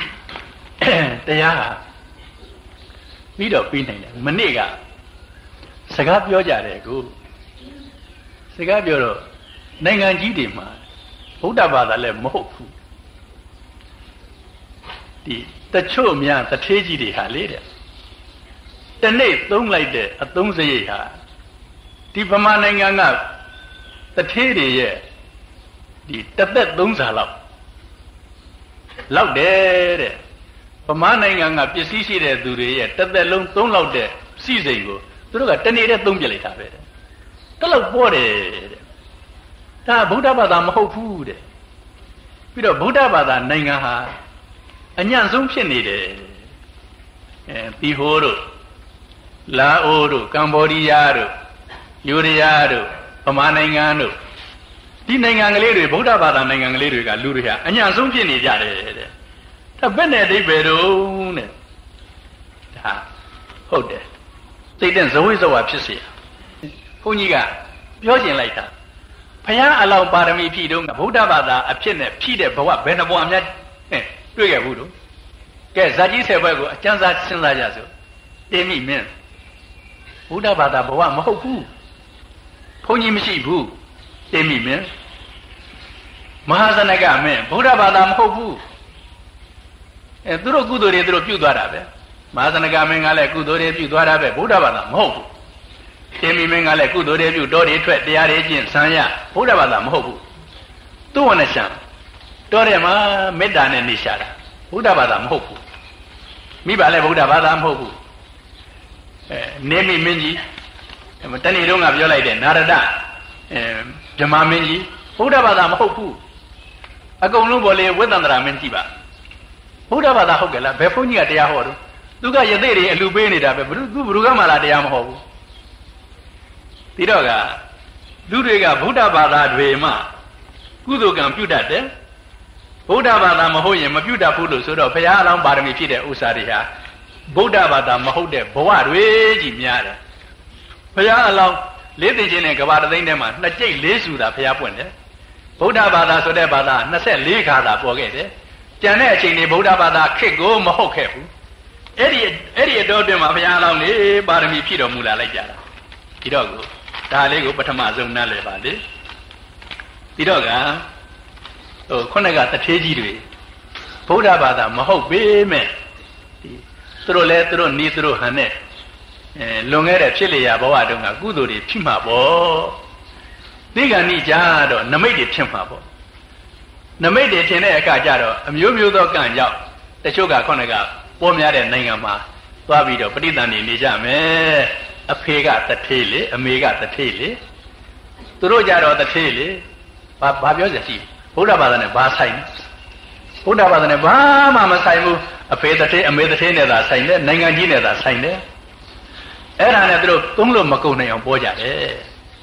တရားပြီးတော့ပြီးနိုင်တယ်မနေ့ကစကားပြောကြတယ်ကိုစကားပြောတော့နိုင်ငံကြီးတွေမှာဗုဒ္ဓဘာသာလည်းမဟုတ်ဘူးဒီတချို့များတထေးကြီးတွေဟာလေတဲ့တနေ့သုံးလိုက်တဲ့အသုံးစရိတ်ဟာဒီဗမာနိုင်ငံကတထေးတွေရဲ့ဒီတစ်သက်သုံးစာလောက်တယ်တဲ့ဗမာနိုင်ငံကပစ္စည်းရှိတဲ့သူတွေရဲ့တစ်သက်လုံးသုံးလောက်တဲ့စီစိန်ကိုသူတို့ကတနေ့တည်းသုံးပြလိုက်တာပဲတဲ့တလောက်ပေါ်တယ်တဲ့ဒါဗုဒ္ဓဘာသာမဟုတ်ဘူးတဲ့ပြီးတော့ဗုဒ္ဓဘာသာနိုင်ငံဟာအညံ့ဆုံးဖြစ်နေတယ်ပီဟိုးတို့လာအိုတို့ကမ္ဘောဒီးယားတို့ယူရီးယားတို့ဗမာနိုင်ငံတို့ဒီနိုင်ငံကလေးတွေဗုဒ္ဓဘာသာနိုင်ငံကလေးတွေကလူတွေဟာအညံ့ဆုံးဖြစ်နေကြတယ်တဲ့ဒါဘယ်နဲ့အဓိပ္ပာယ်တော့တဲ့ဒါဟုတ်တယ်သိတဲ့ဇဝိဇဝါဖြစ်เสียဘုန်းကြီးကပြောကျင်လိုက်တာဘုရားအလောင်းပါရမီဖြည့်တော့ဗုဒ္ဓဘာသာအဖြစ်နဲ့ဖြည့်တဲ့ဘဝဘယ်နှဘဝများတွေ့ခဲ့ဘူးတို့ကဲဇာတိ10ဘက်ကိုအကျဉ်းစားစဉ်းစားကြစို့တင်းမိမင်းဗုဒ္ဓဘာသာဘဝမဟုတ်ဘူးဘုန်းကြီးမရှိဘူးတင်းမိမင်းမဟာဇနကမင်းဗုဒ္ဓဘာသာမဟုတ်ဘူးသူတို့ကုသိုလ်တွေသူတို့ပြုသွားတာပဲမဟာဇနကမင်းကလည်းကုသိုလ်တွေပြုသွားတာပဲဗုဒ္ဓဘာသာမဟုတ်ဘူးတင်းမိမင်းကလည်းကုသိုလ်တွေပြုတော်တွေထွက်တရားတွေကျင့်ဆံရဗုဒ္ဓဘာသာမဟုတ်ဘူးသူ့ဝနဲ့ရှံတော်တယ်မှာမေတ္တာနဲ့နေရှာတာဗုဒ္ဓဘာသာမဟုတ်ဘူးမိဘလည်းဗုဒ္ဓဘာသာမဟုတ်ဘူးနေမိမင်းကြီးတနေ့တုန်းကပြောလိုက်တဲ့နာရဒဗြဟ္မာမင်းကြီးဗုဒ္ဓဘာသာမဟုတ်ဘူးအကုန်လုံးပေါ်လေဝိသန္တရာမင်းကြည့်ပါဗုဒ္ဓဘာသာဟုတ်ကြလားဘယ်ဘုန်းကြီးကတရားဟောတော့သူကယသိတွေအလူပေးနေတာပဲဘုရုကမှလာတရားမဟောဘူးဒီတော့ကလူတွေကဗုဒ္ဓဘာသာတွေမှကုသိုလ်ကံပြုတတ်တယ်ဗုဒ္ဓဘာသာမဟုတ်ရင်မပြုတတ်ဘူးလို့ဆိုတော့ဘုရားအလောင်းပါရမီဖြစ်တဲ့ဥစ္စာတွေဟာဗုဒ္ဓဘာသာမဟုတ်တဲ့ဘဝတွေကြီးများတယ်ဘုရားအလောင်းလေးသိချင်းနဲ့ကဘာတသိန်းထဲမှာနှစ်ကြိတ်လေးစုတာဘုရားပွင့်တယ်ဗုဒ္ဓဘာသာဆိုတဲ့ဘာသာ24ခါသာပေါ်ခဲ့တယ်ကျန်တဲ့အချိန်တွေဗုဒ္ဓဘာသာခေတ်ကိုမဟုတ်ခဲ့ဘူးအဲ့ဒီအတော်တွင်မှာဘုရားအလောင်းလေးပါရမီဖြစ်တော်မူလာလိုက်ကြတာဒီတော့ကိုဒါလေးကိုပထမဆုံးနားလည်ပါလေဒီတော့ကခုနကတထေးကြီးတွေဗုဒ္ဓဘာသာမဟုတ်ပေမဲ့သူတို့လည်းသူတို့နီးသူတို့ဟန်နဲ့လွန်ခဲ့တဲ့ဖြစ်လျာဘဝတုန်းကကုသိုလ်တွေဖြစ်မှာပေါ့ဒီကနေ့ကြတော့နမိတ်တွေဖြစ်မှာပေါ့နမိတ်တွေထင်တဲ့အခါကျတော့အမျိုးမျိုးသောကံကြောင့်တချို့ကခုနကပေါ်များတဲ့နိုင်ငံမှာသွားပြီးတော့ပဋိသန္ဓေနေကြမယ်အဖေကတထေးလေအမေကတထေးလေသူတို့ကြတော့တထေးလေဘာပြောစရာရှိဗုဒ္ဓဘာသာနဲ့ဘာဆိုင်ဗုဒ္ဓဘာသာနဲ့ဘာမှမဆိုင်ဘူးအဖေတထေးအမေတထေးနဲ့သာဆိုင်တယ်နိုင်ငံကြီးနဲ့သာဆိုင်တယ်အဲ့ဒါနဲ့သူတို့သုံးလို့မကုန်နိုင်အောင်ပေါ်ကြတယ်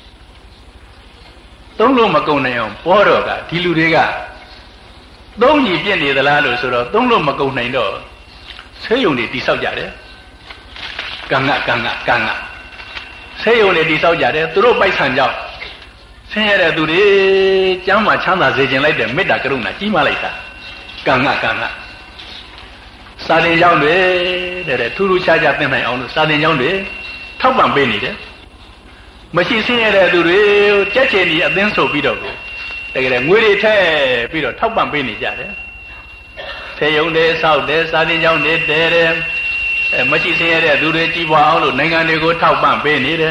သုံးလို့မကုန်နိုင်အောင်ပေါ်တော့ကဒီလူတွေကသုံးကြီးပြည့်နေသလားလို့ဆိုတော့သုံးလို့မကုန်နိုင်တော့ဆေးရုံတွေတိဆောက်ကြတယ်ကံကဆေးရုံတွေတိဆောက်ကြတယ်သူတို့ပိုက်ဆံကြောင့်ဆင်းရဲတဲ့သူတွေကျမ်းမှာချမ်းသာစေခြင်းလိုက်တဲ့မေတ္တာကရုဏာကြီးမားလိုက်တာကံကစာသင်ကျောင်းတွေတဲ့ထူးထူးခြားခြားသင်နိုင်အောင်လို့စာသင်ကျောင်းတွေထောက်ပံ့ပေးနေတယ်မရှိဆင်းရဲတဲ့သူတွေကြက်ချင်ဒီအသင်းဆိုပြီးတော့ကိုတကယ်ငွေတွေထည့်ပြီးတော့ထောက်ပံ့ပေးနေကြတယ်ဆေးရုံတွေဆောက်တယ်စာသင်ကျောင်းတွေတဲတယ်မရှိဆင်းရဲတဲ့သူတွေကြီးပွားအောင်လို့နိုင်ငံတွေကိုထောက်ပံ့ပေးနေတယ်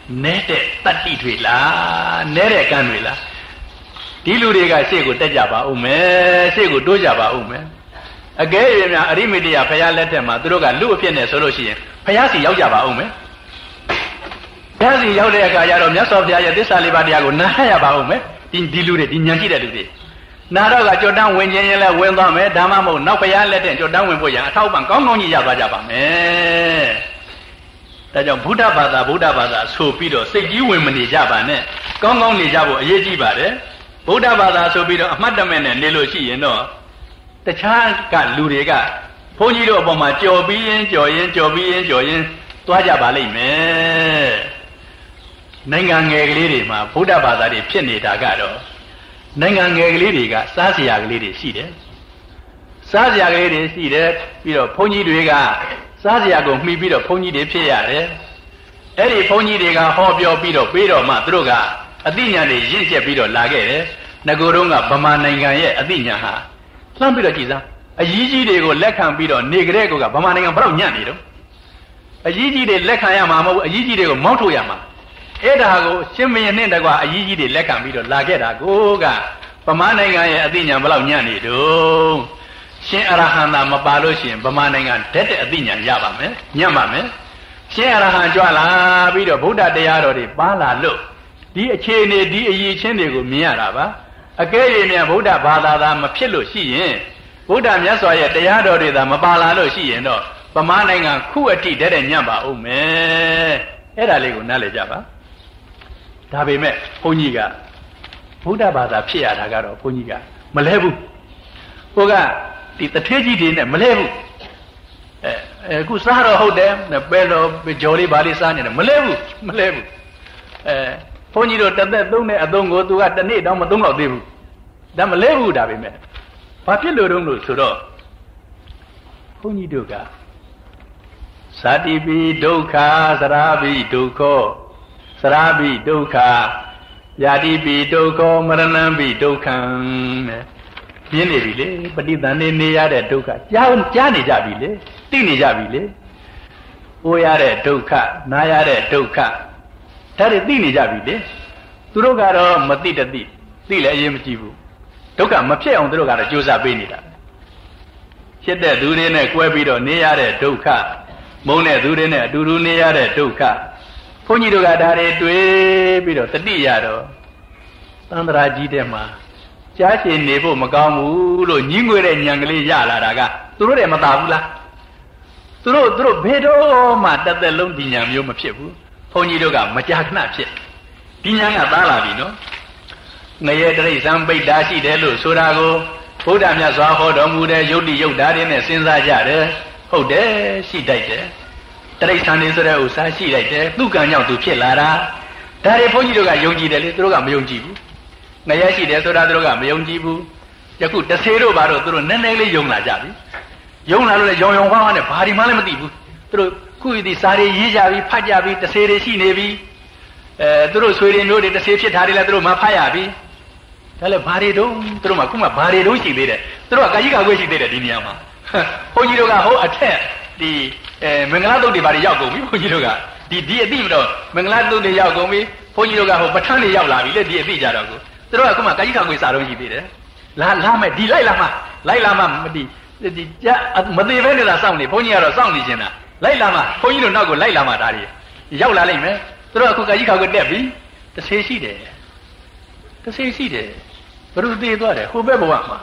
နဲတဲ့တတ္တိတွေလားနဲတဲ့ကံတွေလားဒီလူတွေကရှေ့ကိုတက်ကြပါဦးမယ်ရှေ့ကိုတိုးကြပါဦးမယ်အကဲ၍များအရိမိတယဘုရားလက်ထက်မှာသူတို့ကလူအဖြစ်နဲ့ဆိုလို့ရှိရင်ဘုရားစီရောက်ကြပါဦးမယ်ဘုရားစီရောက်တဲ့အခါကျတော့မြတ်စွာဘုရားရဲ့သစ္စာလေးပါးတရားကိုနားရပါဦးမယ်ဒီလူတွေဒီဉာဏ်ရှိတဲ့လူတွေနာတော့ကကြော်တန်းဝင်ခြင်းရင်လည်းဝင်သွားမယ်ဒါမှမဟုတ်နောက်ဘုရားလက်ထက်ကြော်တန်းဝင်ဖို့ရန်အထောက်ပံ့ကောင်းကောင်းကြီးရသွားကြပါမယ်ဒါကြောင့်ဗုဒ္ဓဘာသာဆိုပြီးတော့စိတ်ကြီးဝင်မနေကြပါနဲ့ကောင်းကောင်းနေကြဖို့အရေးကြီးပါတယ်ဗုဒ္ဓဘာသာဆိုပြီးတော့အမှတ်တမဲ့နဲ့နေလို့ရှိရင်တော့တခြားကလူတွေကဘုန်းကြီးတို့အပေါ်မှာကြော်ပြီးရင်ကြော်ရင်သွားကြပါလိမ့်မယ်နိုင်ငံငယ်ကလေးတွေမှာဗုဒ္ဓဘာသာတွေဖြစ်နေတာကတော့နိုင်ငံငယ်ကလေးတွေကစားစရာကလေးတွေရှိတယ်စားစရာကလေးတွေရှိတယ်ပြီးတော့ဘုန်းကြီးတွေကစားစရာကိုမှီပြီးတော့ဘုန်းကြီးတွေဖြစ်ရတယ်အဲ့ဒီဘုန်းကြီးတွေကဟောပြောပြီးတော့ပြီးတော့မှသူတို့ကအသိဉာဏ်တွေရင့်ကျက်ပြီးတော့လာခဲ့တယ်ငကိုတုန်းကဗမာနိုင်ငံရဲ့အသိဉာဏ်ဟာလှမ်းပြီးတော့ကြည်စားအကြီးကြီးတွေကိုလက်ခံပြီးတော့နေကြတဲ့ကောကဗမာနိုင်ငံဘယ်တော့ညံ့နေတော့အကြီးကြီးတွေလက်ခံရမှာမဟုတ်ဘူးအကြီးကြီးတွေကိုမောင်းထုတ်ရမှာအဲ့ဒါကိုရှင်မင်းနဲ့တကွာအကြီးကြီးတွေလက်ခံပြီးတော့လာခဲ့တာကိုကဗမာနိုင်ငံရဲ့အသိဉာဏ်ဘယ်လောက်ညံ့နေတော့ရှင်အရဟံသာမပါလို့ရှိရင်ဗမာနိုင်ငံဓာတ်တဲ့အသိဉာဏ်ရပါမယ်ညံ့ပါမယ်ရှင်အရဟံကြွလာပြီးတော့ဗုဒ္ဓတရားတော်တွေပါလာလို့ဒီအခြေအနေဒီအရေးချင်းတွေကိုမြင်ရတာပါအကဲ၍မြန်ဗုဒ္ဓဘာသာသာမဖြစ်လို့ရှိရင်ဗုဒ္ဓမြတ်စွာရဲ့တရားတော်တွေသာမပါလာလို့ရှိရင်တော့ဗမာနိုင်ငံခုအထိတည်းတဲ့ညံ့ပါဦးမယ်အဲ့ဒါလေးကိုနားလည်ကြပါဒါပေမဲ့ဘုန်းကြီးကဗုဒ္ဓဘာသာဖြစ်ရတာကတော့ဘုန်းကြီးကမလဲဘူးဟိုကဒီတထေးကြီးတွေနဲ့မလဲဘူးအခုစားတော့ဟုတ်တယ်ပဲတော့ကြော်လေးဘာလေးစားနေတယ်မလဲဘူးဘုန်းကြီးတို့တစ်သက်သုံးတဲ့အသုံးကိုသူကတစ်နေ့တောင်မသုံးတော့သေးဘူးဒါမလဲဘူးဒါပေမဲ့ဘာဖြစ်လို့တုံးလို့ဆိုတော့ဘုန်းကြီးတို့ကဇာတိပိဒုက္ခသရာပိဒုက္ခသရာပိဒုက္ခယာတိပိဒုက္ခမရဏံပိဒုက္ခံပြင်းနေပြီလေပဋိသန္ဓေနေရတဲ့ဒုက္ခကြားနေကြပြီလေသိနေကြပြီလေအိုးရတဲ့ဒုက္ခနားရတဲ့ဒုက္ခဒါတွေသိနေကြပြီလေသူတို့ကတော့မသိတသိသိလည်းအရေးမကြည့်ဘူးဒုက္ခမဖြစ်အောင်သူတို့ကတော့ကြိုးစားပေးနေတာဖြစ်တဲ့သူတွေနဲ့ကွဲပြီးတော့နေရတဲ့ဒုက္ခမုန်းတဲ့သူတွေနဲ့အတူတူနေရတဲ့ဒုက္ခဘုန်းကြီးတို့ကဒါတွေတွေးပြီးတော့တတိရတော့သန္တရာကြီးတဲ့မှာကြားချင်နေဖို့မကောင်းဘူးလို့ညှင်းငွေတဲ့ညံကလေးရလာတာကသူတို့တွေမသာဘူးလားသူတို့ဘယ်တော့မှတသက်လုံးဒီညံမျိုးမဖြစ်ဘူးဘုန်းကြီးတို့ကမကြာခဏဖြစ်ဒီညံကသားလာပြီနော်ငရဲတိရစ္ဆာန်ပိဋ္ဌာရှိတယ်လို့ဆိုတာကိုဘုရားမြတ်စွာဟောတော်မူတဲ့ယုတ်တိယုတ်ဓာတ်တွေနဲ့စဉ်းစားကြတယ်ဟုတ်တယ်ရှိတတ်တယ်တိရစ္ဆာန်တွေဆိုတဲ့ဥစ္စာရှိလိုက်တယ်သူကံကြောင့်သူဖြစ်လာတာဒါတွေဘုန်းကြီးတို့ကယုံကြည်တယ်လေသူတို့ကမယုံကြည်ဘူးငရဲရှိတယ်ဆိုတာသူတို့ကမယုံကြည်ဘူးယခုတဆေတို့ဘာလို့သူတို့နည်းနည်းလေးယုံလာကြပြီယုံလာလို့လေရောင်ရောင်ဝါးဝါးနဲ့ဘာဒီမှလည်းမသိဘူးသူတို့ခုဒီစာတွေရေးကြပြီဖတ်ကြပြီတဆေတွေရှိနေပြီသူတို့ဆွေတွေမျိုးတွေတဆေဖြစ်တာတွေလည်းသူတို့မှဖတ်ရပြီဒါလည်းဘာတွေတုံးသူတို့မှခုမှဘာတွေတုံးရှိသေးတယ်သူတို့ကကာယကကွေးရှိသေးတယ်ဒီနေရာမှာဘုန်းကြီးတို့ကဟိုအထက်ဒီမင်္ဂလာတုတ်တွေဘာတွေရောက်ကုန်ပြီဘုန်းကြီးတို့ကဒီအသိမတော့မင်္ဂလာတုတ်တွေရောက်ကုန်ပြီဘုန်းကြီးတို့ကဟိုပဋ္ဌာန်းတွေရောက်လာပြီလေဒီအသိကြတော့ကိုသူတို့ကခုမှကာယကကွေးစာတော့ရှိသေးတယ်လာမယ်ဒီလိုက်လာမှမသိဒီမသေးပဲနေတာစောင့်နေဘုန်းကြီးကတော့စောင့်နေခြင်းတာလိုက်လာမှဘုန်းကြီးတို့နောက်ကိုလိုက်လာမှဒါတွေရောက်လာလိမ့်မယ်သူတို့ကခုကာယကကွေးတက်ပြီတဆေရှိတယ်ဘယ်လိုသေးသွားတယ်ဟိုဘက်ဘဝမှာ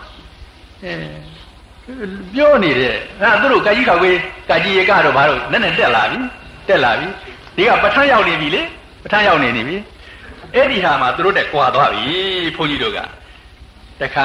ပြောနေတယ်သူတို့ကာကြီးခောက်ကြီးကာကြီးရကတော့ဘာလို့နဲ့တက်လာပြီဒီကပဋ္ဌာန်းရောက်နေပြီလေပဋ္ဌာန်းရောက်နေပြီအဲ့ဒီဟာမှာသူတို့တက်ကွာသွားပြီဘုန်းကြီးတို့ကတခါ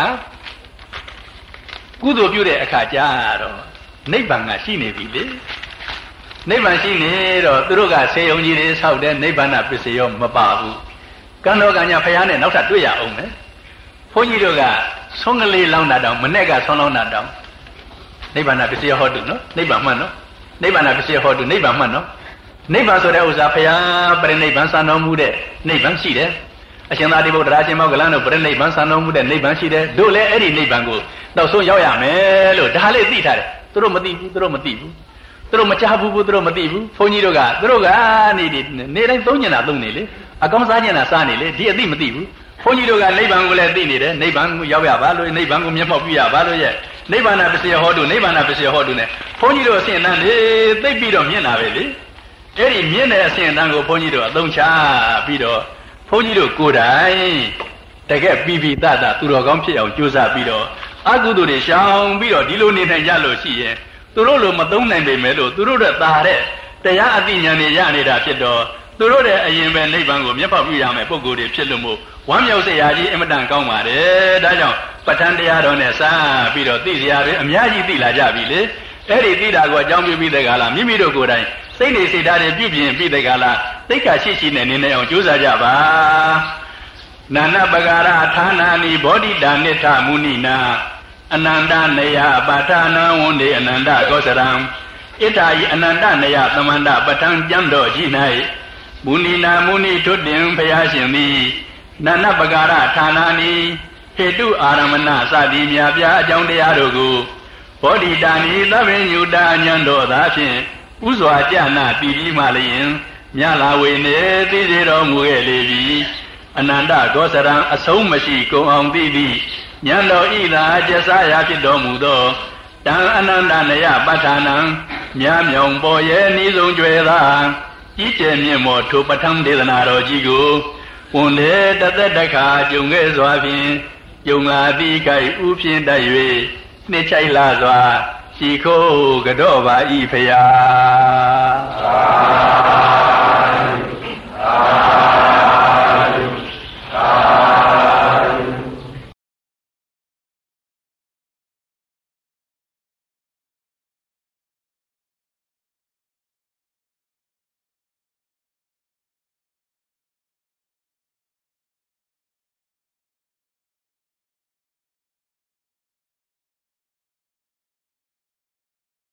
ကုသိုလ်ပြုတဲ့အခါကျတော့နိဗ္ဗာန်ကရှိနေပြီလေနိဗ္ဗာန်ရှိနေတော့သူတို့ကဆေယုံကြီးတွေဆောက်တဲ့နိဗ္ဗာန်ပစ္စည်းရောမပါဘူးကံတော်ကညာဖယားနဲ့နောက်ထပ်တွေ့ရအောင်မယ်ဘုန်းကြီးတို့ကဆုံးကလေးလောင်းတာတောင်မနဲ့ကဆုံးလောင်းတာတောင်နိဗ္ဗာန်ပစ္စည်းဟောတုနော်နိဗ္ဗာန်မှန်နော်နိဗ္ဗာန်ပစ္စည်းဟောတုနိဗ္ဗာန်မှန်နော်နိဗ္ဗာန်ဆိုတဲ့ဥစ္စာဖယားပရိနိဗ္ဗာန်စံတော်မူတဲ့နိဗ္ဗာန်ရှိတယ်အရှင်သာရိပုတ္တရာရှင်မောဂလန်တို့ပရိနိဗ္ဗာန်စံတော်မူတဲ့နိဗ္ဗာန်ရှိတယ်တို့လည်းအဲ့ဒီနိဗ္ဗာန်ကိုနောက်ဆုံးရောက်ရမယ်လို့ဒါလေးသိထားတယ်သူတို့မသိဘူးသူတို့မချဘူးဘူးသူတို့မသိဘူးဘုန်းကြီးတို့ကနေတိုင်းသုံးညင်တာသုံးနေလေအကောင်းစားညင်တာစားနေလေဒီအသိမသိဘူးဘုန်းကြီးတို့ကနိဗ္ဗာန်ကိုလည်းသိနေတယ်နိဗ္ဗာန်ကိုရောက်ရပါလို့နိဗ္ဗာန်ကိုမျက်မှောက်ပြုရပါလို့ရဲ့နိဗ္ဗာန်ပစ္စယဟောတုနိဗ္ဗာန်ပစ္စယဟောတုနဲ့ဘုန်းကြီးတို့အစဉ်တန်းလေသိပြီးတော့မြင်တာပဲလေအဲ့ဒီမြင်တဲ့အစဉ်တန်းကိုဘုန်းကြီးတို့အသုံးချပြီးတော့ဘုန်းကြီးတို့ကိုယ်တိုင်တကယ်ပြီးပြီးသားသူတော်ကောင်းဖြစ်အောင်ကြိုးစားပြီးတော့အကုသိုလ်တွေရှောင်ပြီးတော့ဒီလိုနေနိုင်ကြလို့ရှိရင်သူတို့လိုမသုံးနိုင်ပေမဲ့လို့သူတို့တဲ့သာတဲ့တရားအသိဉာဏ်တွေရနေတာဖြစ်တော့သူတို့တဲ့အရင်ပဲနိဗ္ဗာန်ကိုမျက်ပေါက်ပြုရမယ်ပုဂ္ဂိုလ်တွေဖြစ်လို့မို့ဝမ်းမြောက်စရာကြီးအင်မတန်ကောင်းပါတယ်ဒါကြောင့်ပဋ္ဌာန်းတရားတော်နဲ့စပြီးတော့သိစရာတွေအများကြီးသိလာကြပြီလေအဲ့ဒီသိတာကိုအကြောင်းပြုပြီးတဲ့ကာလမိမိတို့ကိုယ်တိုင်စိတ်နေစိတ်ဓာတ်တွေပြုပြင်ပြီးတဲ့ကာလသိက္ခာရှိရှိနဲ့နေနေအောင်ကြိုးစားကြပါနာနပဂါရဌာနာနိဘောဓိတာနိထမုနိနာအနန္တနေယပါဌာနံဝန္ဒေအနန္တကောစရံဣထာယအနန္တနေယသမန္တပဋ္ဌံကျမ်းတော်ရှိ၌မုနိနာမုနိထွတ်တင်ဘုရားရှင်သည်နာနပဂါရဌာနာနိဟေတုအာရမဏစသည်မြာပြအကြောင်းတရားတို့ကိုဘောဓိတာနိသဗ္ဗညုတာဉာဏ်တော်သာဖြင့်ဥစွာကြနာတည်ပြီးမှလျင်မြလာဝေနေသိစေတော်မူခဲ့လေပြီအနန္တကောစရံအဆုံးမရှိကုန်အောင်သိသည်ဉာဏ်တော်ဤသာကျဆရာဖြစ်တော်မူသောတံအနန္တနယပဋ္ဌာနံမြားမြောင်ပေါ်ရဲ့ဤဆုံးကြွယ်သာဤကျယ်မြင့်မောထိုပဋ္ဌာန်းဒေသနာတော်ကြီးကိုဝန်လေတသက်တခါကြုံခဲ့စွာဖြင့်ယုံလာသည်ကိုက်ဥဖြင့်တတ်၍နှစ်ချိုက်လာစွာရှိခိုးကြော့ပါဤဖရာ